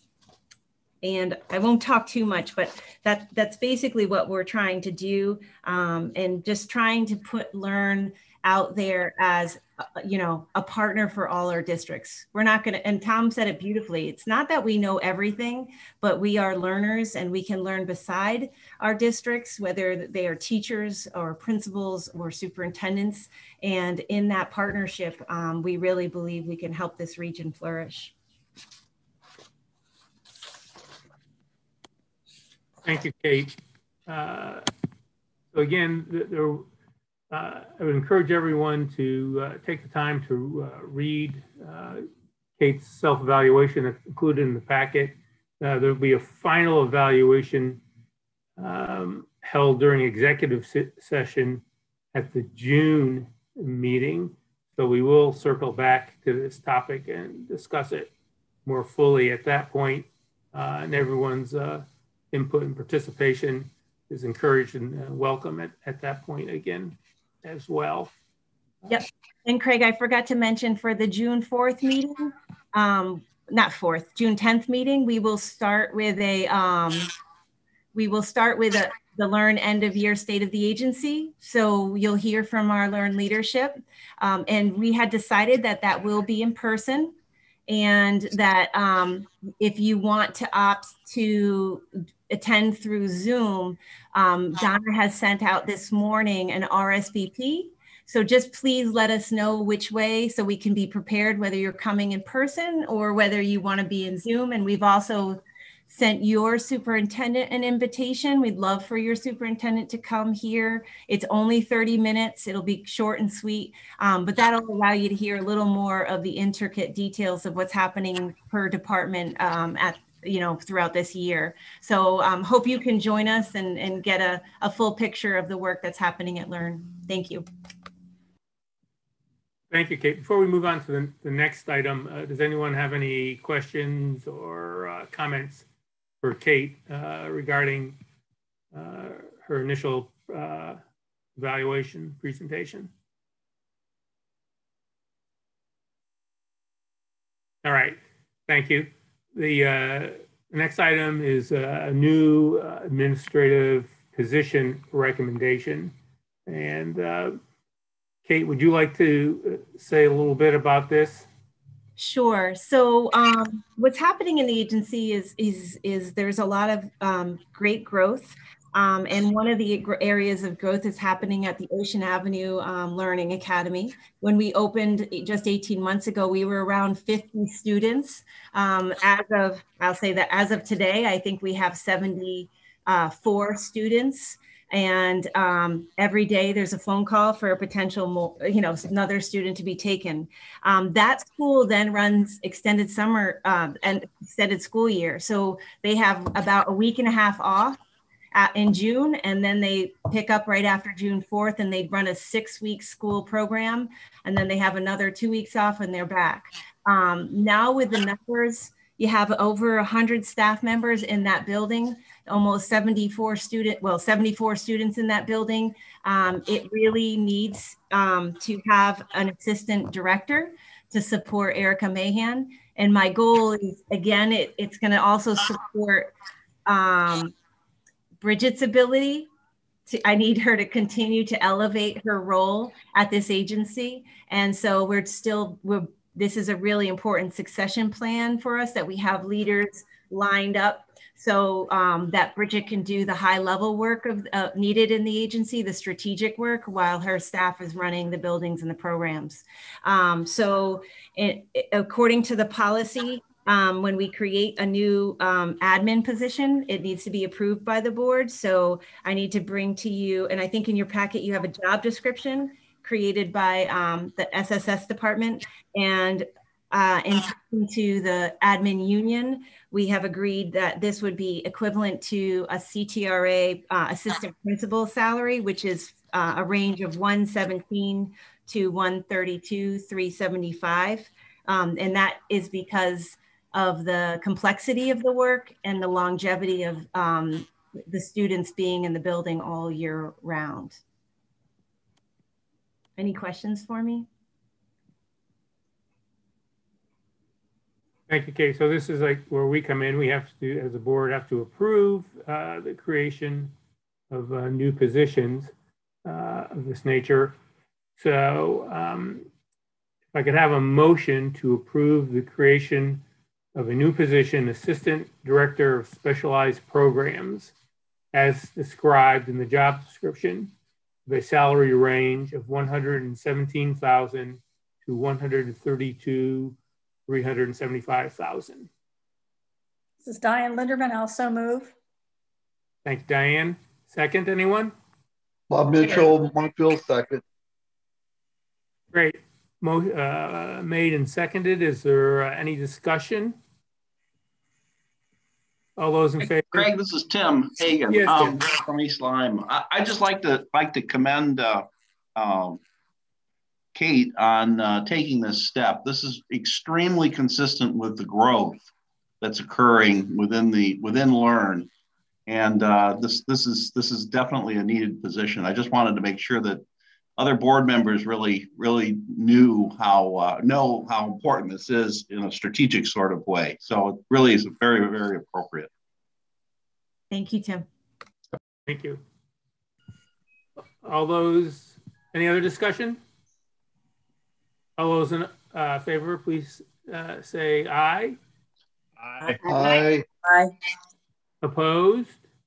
And I won't talk too much, but that, that's basically what we're trying to do, um, and just trying to put Learn out there as, uh, you know, a partner for all our districts. We're not going to, and Tom said it beautifully, it's not that we know everything, but we are learners and we can learn beside our districts, whether they are teachers or principals or superintendents. And in that partnership, um, we really believe we can help this region flourish. Thank you, Kate. Uh, so again, there, uh, I would encourage everyone to uh, take the time to uh, read uh, Kate's self-evaluation that's included in the packet. Uh, there'll be a final evaluation um, held during executive session at the June meeting. So we will circle back to this topic and discuss it more fully at that point. Uh, and everyone's uh, input and participation is encouraged and uh, welcome at, at that point again as well. Yep. And Craig, I forgot to mention for the June fourth meeting, um, not fourth, June tenth meeting, we will start with a, um, we will start with a, the Learn end of year state of the agency. So you'll hear from our Learn leadership. Um, and we had decided that that will be in person, and that um, if you want to opt to attend through Zoom, um, Donna has sent out this morning an R S V P. So just please let us know which way so we can be prepared, whether you're coming in person or whether you want to be in Zoom. And we've also sent your superintendent an invitation. We'd love for your superintendent to come here. It's only thirty minutes. It'll be short and sweet, um, but that'll allow you to hear a little more of the intricate details of what's happening per department um, at you know, throughout this year. So um, hope you can join us and, and get a, a full picture of the work that's happening at Learn. Thank you. Thank you, Kate. Before we move on to the, the next item, uh, does anyone have any questions or uh, comments for Kate uh, regarding uh, her initial uh, evaluation presentation? All right, thank you. The uh, next item is a new uh, administrative position recommendation. And uh, Kate, would you like to say a little bit about this? Sure. So um, what's happening in the agency is is is there's a lot of um, great growth, um, and one of the areas of growth is happening at the Ocean Avenue um, Learning Academy. When we opened just eighteen months ago, we were around fifty students. Um, as of I'll say that as of today, I think we have seventy-four students. And um, every day there's a phone call for a potential, you know, another student to be taken. Um, that school then runs extended summer um, and extended school year. So they have about a week and a half off at, in June, and then they pick up right after June fourth, and they run a six week school program. And then they have another two weeks off and they're back. Um, now with the numbers, you have over one hundred staff members in that building, almost seventy-four student, well, seventy-four students in that building. Um, it really needs um, to have an assistant director to support Erica Mahan. And my goal is, again, it, it's going to also support um, Bridget's ability. To, I need her to continue to elevate her role at this agency. And so we're still, we're this is a really important succession plan for us, that we have leaders lined up so um, that Bridget can do the high level work of uh, needed in the agency, the strategic work, while her staff is running the buildings and the programs. Um, so it, it, according to the policy, um, when we create a new um, admin position, it needs to be approved by the board. So I need to bring to you, and I think in your packet you have a job description created by um, the S S S department. And uh, in talking to the admin union, we have agreed that this would be equivalent to a C T R A uh, assistant principal salary, which is uh, a range of one seventeen to one thirty-two, three seventy-five. Um, and that is because of the complexity of the work and the longevity of um, the students being in the building all year round. Any questions for me? Thank you, Kate. So this is like where we come in. We have to, as a board, have to approve uh, the creation of uh, new positions uh, of this nature. So um, if I could have a motion to approve the creation of a new position, Assistant Director of Specialized Programs, as described in the job description, the salary range of one hundred seventeen thousand dollars to one hundred thirty-two thousand three hundred seventy-five thousand. This is Diane Linderman. Also move. Thank you, Diane. Second, anyone? Bob Mitchell, Monkfield, second. Great. Mo uh, made and seconded. Is there uh, any discussion? All those in favor? Craig, this is Tim Hagan yes, um, Tim. from East Lyme. I, I just like to like to commend uh, um, Kate on uh, taking this step. This is extremely consistent with the growth that's occurring within the within Learn, and uh, this this is this is definitely a needed position. I just wanted to make sure that other board members really really knew how uh, know how important this is in a strategic sort of way. So it really is very very appropriate. Thank you, Tim. Thank you. All those, any other discussion? All those in uh, favor, please uh, say aye. Aye. Aye. Aye. Opposed?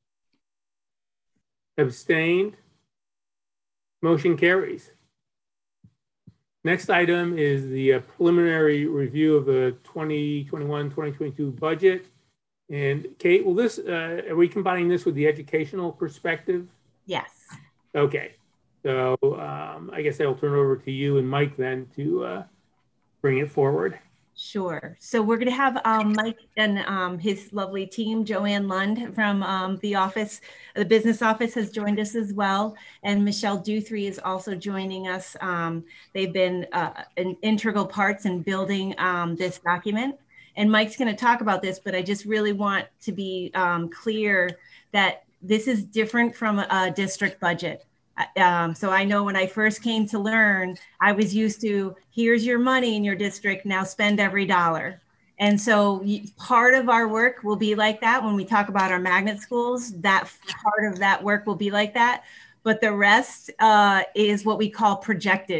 Abstained? Motion carries. Next item is the uh, preliminary review of the twenty twenty-one twenty twenty-two budget. And Kate, will this, uh, are we combining this with the educational perspective? Yes. Okay. So um, I guess I'll turn it over to you and Mike then to uh, bring it forward. Sure. So we're going to have um, Mike and um, his lovely team, Joanne Lund from um, the office, the business office has joined us as well. And Michelle Duthry is also joining us. Um, they've been uh, an integral parts in building um, this document. And Mike's going to talk about this, but I just really want to be um, clear that this is different from a district budget. Um, so I know when I first came to Learn, I was used to, here's your money in your district, now spend every dollar. And so part of our work will be like that when we talk about our magnet schools, that part of that work will be like that. But the rest uh, is what we call projected.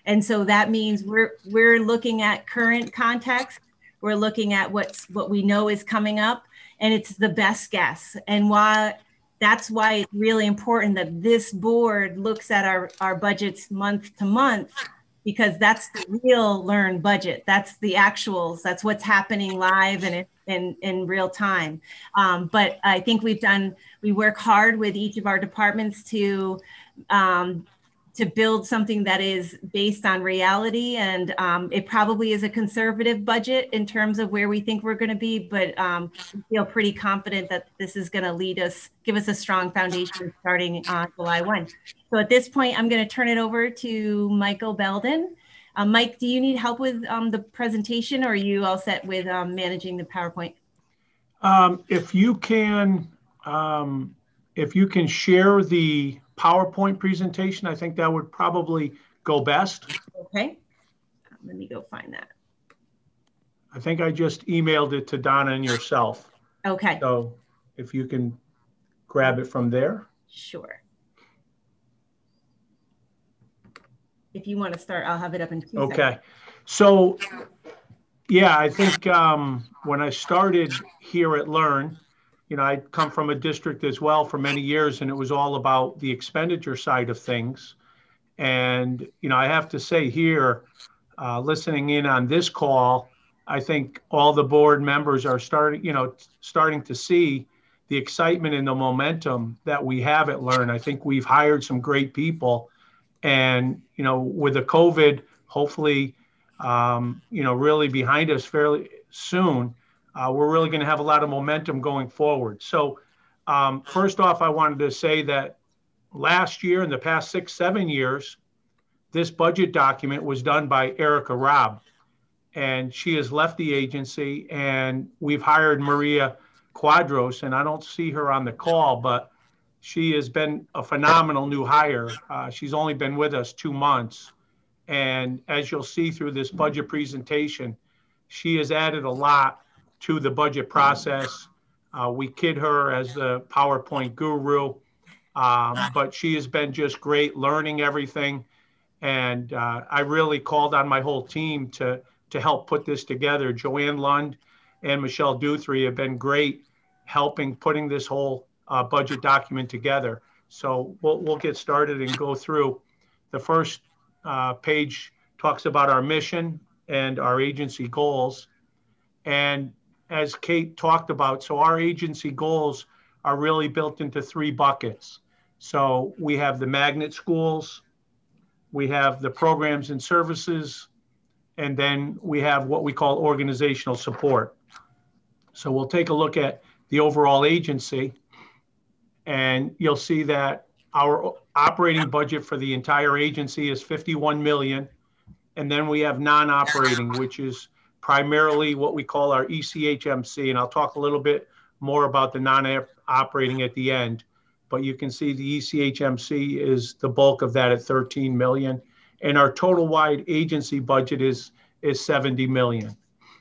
And so that means we're we're looking at current context. We're looking at what's what we know is coming up, and it's the best guess. And why that's why it's really important that this board looks at our, our budgets month to month, because that's the real learn budget. That's the actuals. That's what's happening live and in, in real time. Um, but I think we've done, we work hard with each of our departments to um, to build something that is based on reality. And um, it probably is a conservative budget in terms of where we think we're gonna be, but um, we feel pretty confident that this is gonna lead us, give us a strong foundation starting on July first. So at this point, I'm gonna turn it over to Michael Belden. Uh, Mike, do you need help with um, the presentation, or are you all set with um, managing the PowerPoint? Um, if you can, um, if you can share the PowerPoint presentation, I think that would probably go best. Okay, let me go find that. I think I just emailed it to Donna and yourself. Okay. So if you can grab it from there. Sure. If you want to start, I'll have it up in two Okay. seconds. So yeah, I think um, when I started here at Learn, you know, I come from a district as well for many years, and it was all about the expenditure side of things. And, you know, I have to say here, uh, listening in on this call, I think all the board members are starting, you know, starting to see the excitement and the momentum that we have at Learn. I think we've hired some great people, and, you know, with the COVID, hopefully, um, you know, really behind us fairly soon, uh, we're really going to have a lot of momentum going forward. So um, first off, I wanted to say that last year, in the past six, seven years, this budget document was done by Erica Robb, and she has left the agency, and we've hired Maria Quadros, and I don't see her on the call, but she has been a phenomenal new hire. Uh, she's only been with us two months. And as you'll see through this budget presentation, she has added a lot to the budget process. Uh, we kid her as the PowerPoint guru, um, but she has been just great learning everything. And uh, I really called on my whole team to, to help put this together. Joanne Lund and Michelle Duthry have been great helping putting this whole uh, budget document together. So we'll, we'll get started and go through. The first uh, page talks about our mission and our agency goals. And as Kate talked about, so our agency goals are really built into three buckets. So we have the magnet schools, we have the programs and services, and then we have what we call organizational support. So we'll take a look at the overall agency, and you'll see that our operating budget for the entire agency is fifty-one million. And then we have non-operating, which is primarily what we call our E C H M C. And I'll talk a little bit more about the non-operating at the end. But you can see the E C H M C is the bulk of that at thirteen million. And our total wide agency budget is, is seventy million.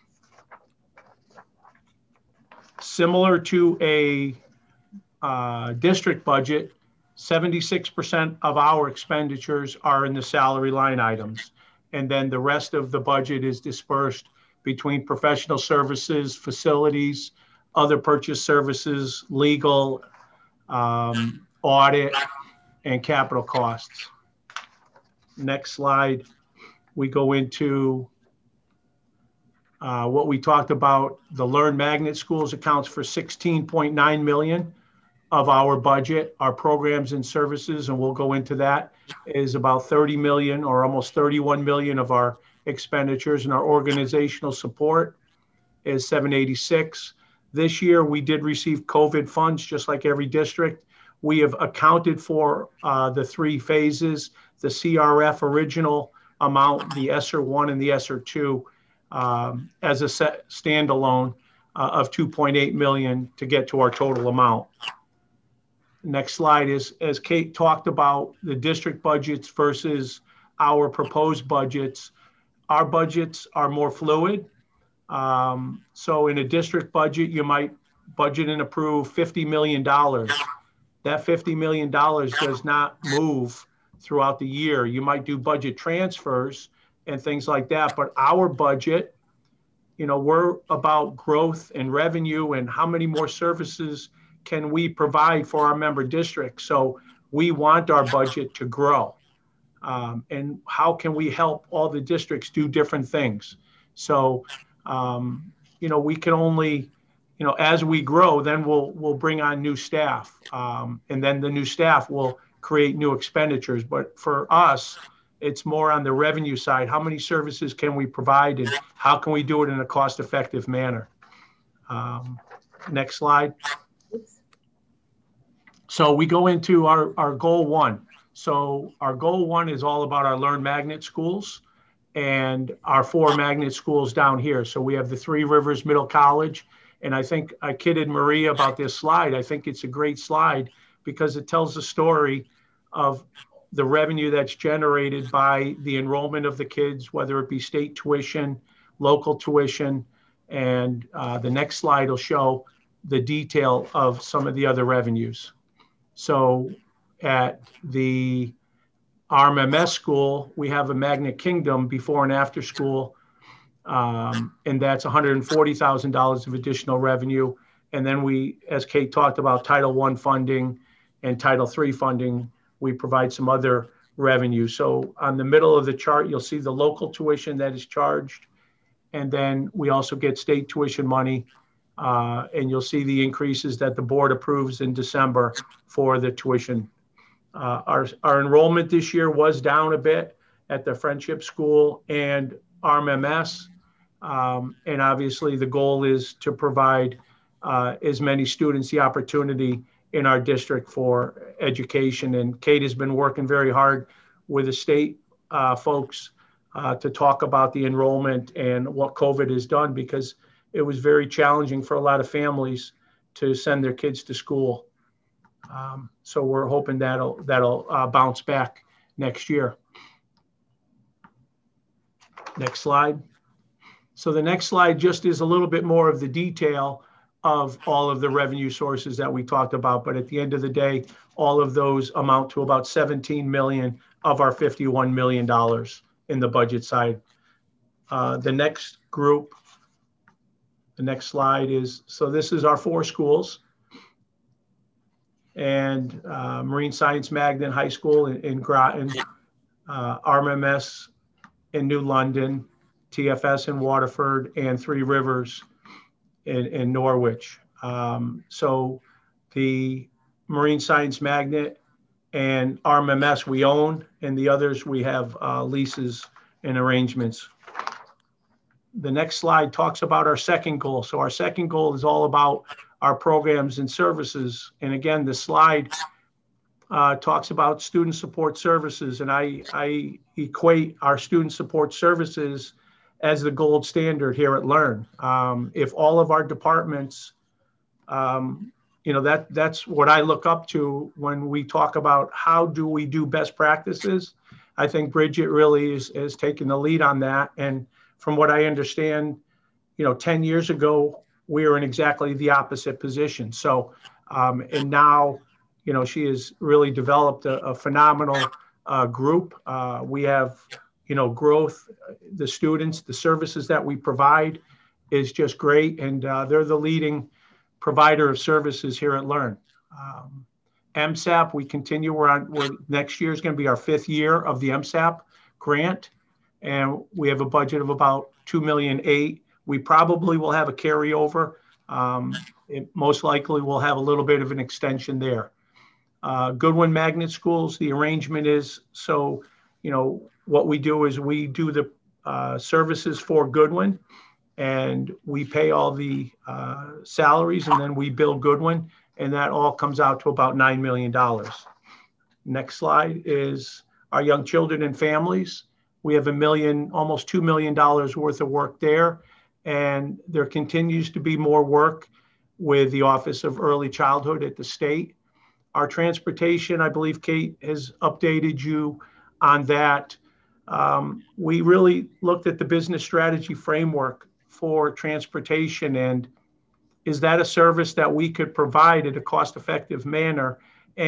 Similar to a uh, district budget, seventy-six percent of our expenditures are in the salary line items. And then the rest of the budget is dispersed between professional services, facilities, other purchase services, legal, um, audit, and capital costs. Next slide, we go into uh, what we talked about. The Learn Magnet Schools accounts for sixteen point nine million of our budget. Our programs and services, and we'll go into that, is about thirty million or almost thirty-one million of our expenditures, and our organizational support is seven eighty-six. This year, we did receive COVID funds, just like every district. We have accounted for uh, the three phases, the C R F original amount, the ESSER one and the ESSER two, um, as a set standalone uh, of two point eight million to get to our total amount. Next slide is, as Kate talked about, the district budgets versus our proposed budgets. Our budgets are more fluid. Um, so in a district budget, you might budget and approve fifty million dollars. That fifty million dollars does not move throughout the year. You might do budget transfers and things like that, but our budget, you know, we're about growth and revenue and how many more services can we provide for our member districts. So we want our budget to grow. Um, and how can we help all the districts do different things? So, um, you know, we can only, you know, as we grow, then we'll we'll bring on new staff, um, and then the new staff will create new expenditures. But for us, it's more on the revenue side. How many services can we provide, and how can we do it in a cost-effective manner? Um, next slide. So we go into our, our goal one. So our goal one is all about our Learn Magnet schools and our four magnet schools down here. So we have the Three Rivers Middle College. And I think I kidded Maria about this slide. I think it's a great slide because it tells the story of the revenue that's generated by the enrollment of the kids, whether it be state tuition, local tuition. And uh, the next slide will show the detail of some of the other revenues. So at the R M M S school, we have a Magnet Kingdom before and after school, um, and that's one hundred forty thousand dollars of additional revenue. And then we, as Kate talked about, Title one funding and Title three funding, we provide some other revenue. So on the middle of the chart, you'll see the local tuition that is charged, and then we also get state tuition money. Uh, and you'll see the increases that the board approves in December for the tuition. Uh, our, our enrollment this year was down a bit at the Friendship School and R M M S. Um, and obviously the goal is to provide uh, as many students the opportunity in our district for education. And Kate has been working very hard with the state uh, folks uh, to talk about the enrollment and what COVID has done, because it was very challenging for a lot of families to send their kids to school. Um, so we're hoping that'll, that'll uh, bounce back next year. Next slide. So the next slide just is a little bit more of the detail of all of the revenue sources that we talked about. But at the end of the day, all of those amount to about seventeen million of our fifty-one million dollars in the budget side. Uh, the next group, the next slide is, so this is our four schools. And uh, Marine Science Magnet High School in, in Groton, uh, R M M S in New London, T F S in Waterford, and Three Rivers in, in Norwich. Um, so the Marine Science Magnet and R M M S we own, and the others we have uh, leases and arrangements. The next slide talks about our second goal. So our second goal is all about our programs and services. And again, the slide uh, talks about student support services. And I, I equate our student support services as the gold standard here at Learn. Um, if all of our departments, um, you know, that that's what I look up to when we talk about how do we do best practices. I think Bridget really is, is taking the lead on that. And from what I understand, you know, ten years ago, we were in exactly the opposite position. So, um, and now, you know, she has really developed a, a phenomenal uh, group. Uh, we have, you know, growth, the students, the services that we provide is just great. And uh, they're the leading provider of services here at Learn. Um, M S A P, we continue, we're on, we're, next year is going to be our fifth year of the M S A P grant. And we have a budget of about two million eight. We probably will have a carryover. Um, it most likely will have a little bit of an extension there. Uh, Goodwin Magnet Schools, the arrangement is, so, you know, what we do is we do the uh, services for Goodwin, and we pay all the uh, salaries, and then we bill Goodwin, and that all comes out to about nine million dollars. Next slide is our young children and families. We have a million, almost two million dollars worth of work there. And there continues to be more work with the Office of Early Childhood at the state. Our transportation, I believe Kate has updated you on that. Um, we really looked at the business strategy framework for transportation, and is that a service that we could provide at a cost-effective manner? And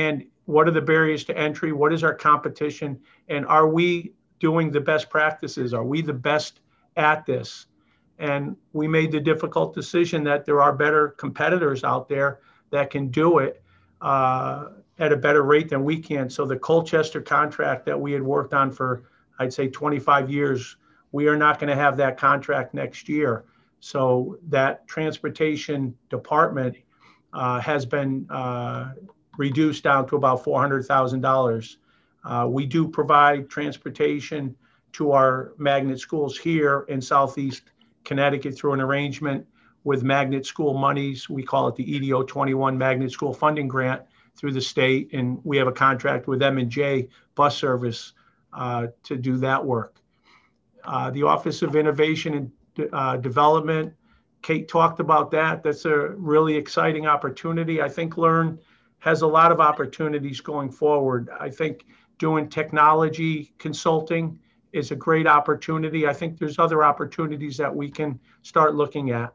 what are the barriers to entry? What is our competition? And are we doing the best practices? Are we the best at this? And we made the difficult decision that there are better competitors out there that can do it uh, at a better rate than we can. So the Colchester contract that we had worked on for, I'd say twenty-five years, we are not going to have that contract next year. So that transportation department uh, has been uh, reduced down to about four hundred thousand dollars. Uh, we do provide transportation to our magnet schools here in Southeast Connecticut through an arrangement with magnet school monies. We call it the E D O twenty-one Magnet School Funding Grant through the state. And we have a contract with M and J Bus Service uh, to do that work. Uh, the Office of Innovation and uh, Development, Kate talked about that. That's a really exciting opportunity. I think Learn has a lot of opportunities going forward. I think doing technology consulting is a great opportunity. I think there's other opportunities that we can start looking at.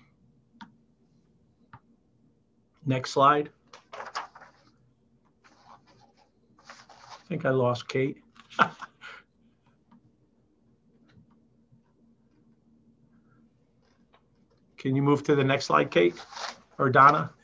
Next slide. I think I lost Kate. Can you move to the next slide, Kate or Donna?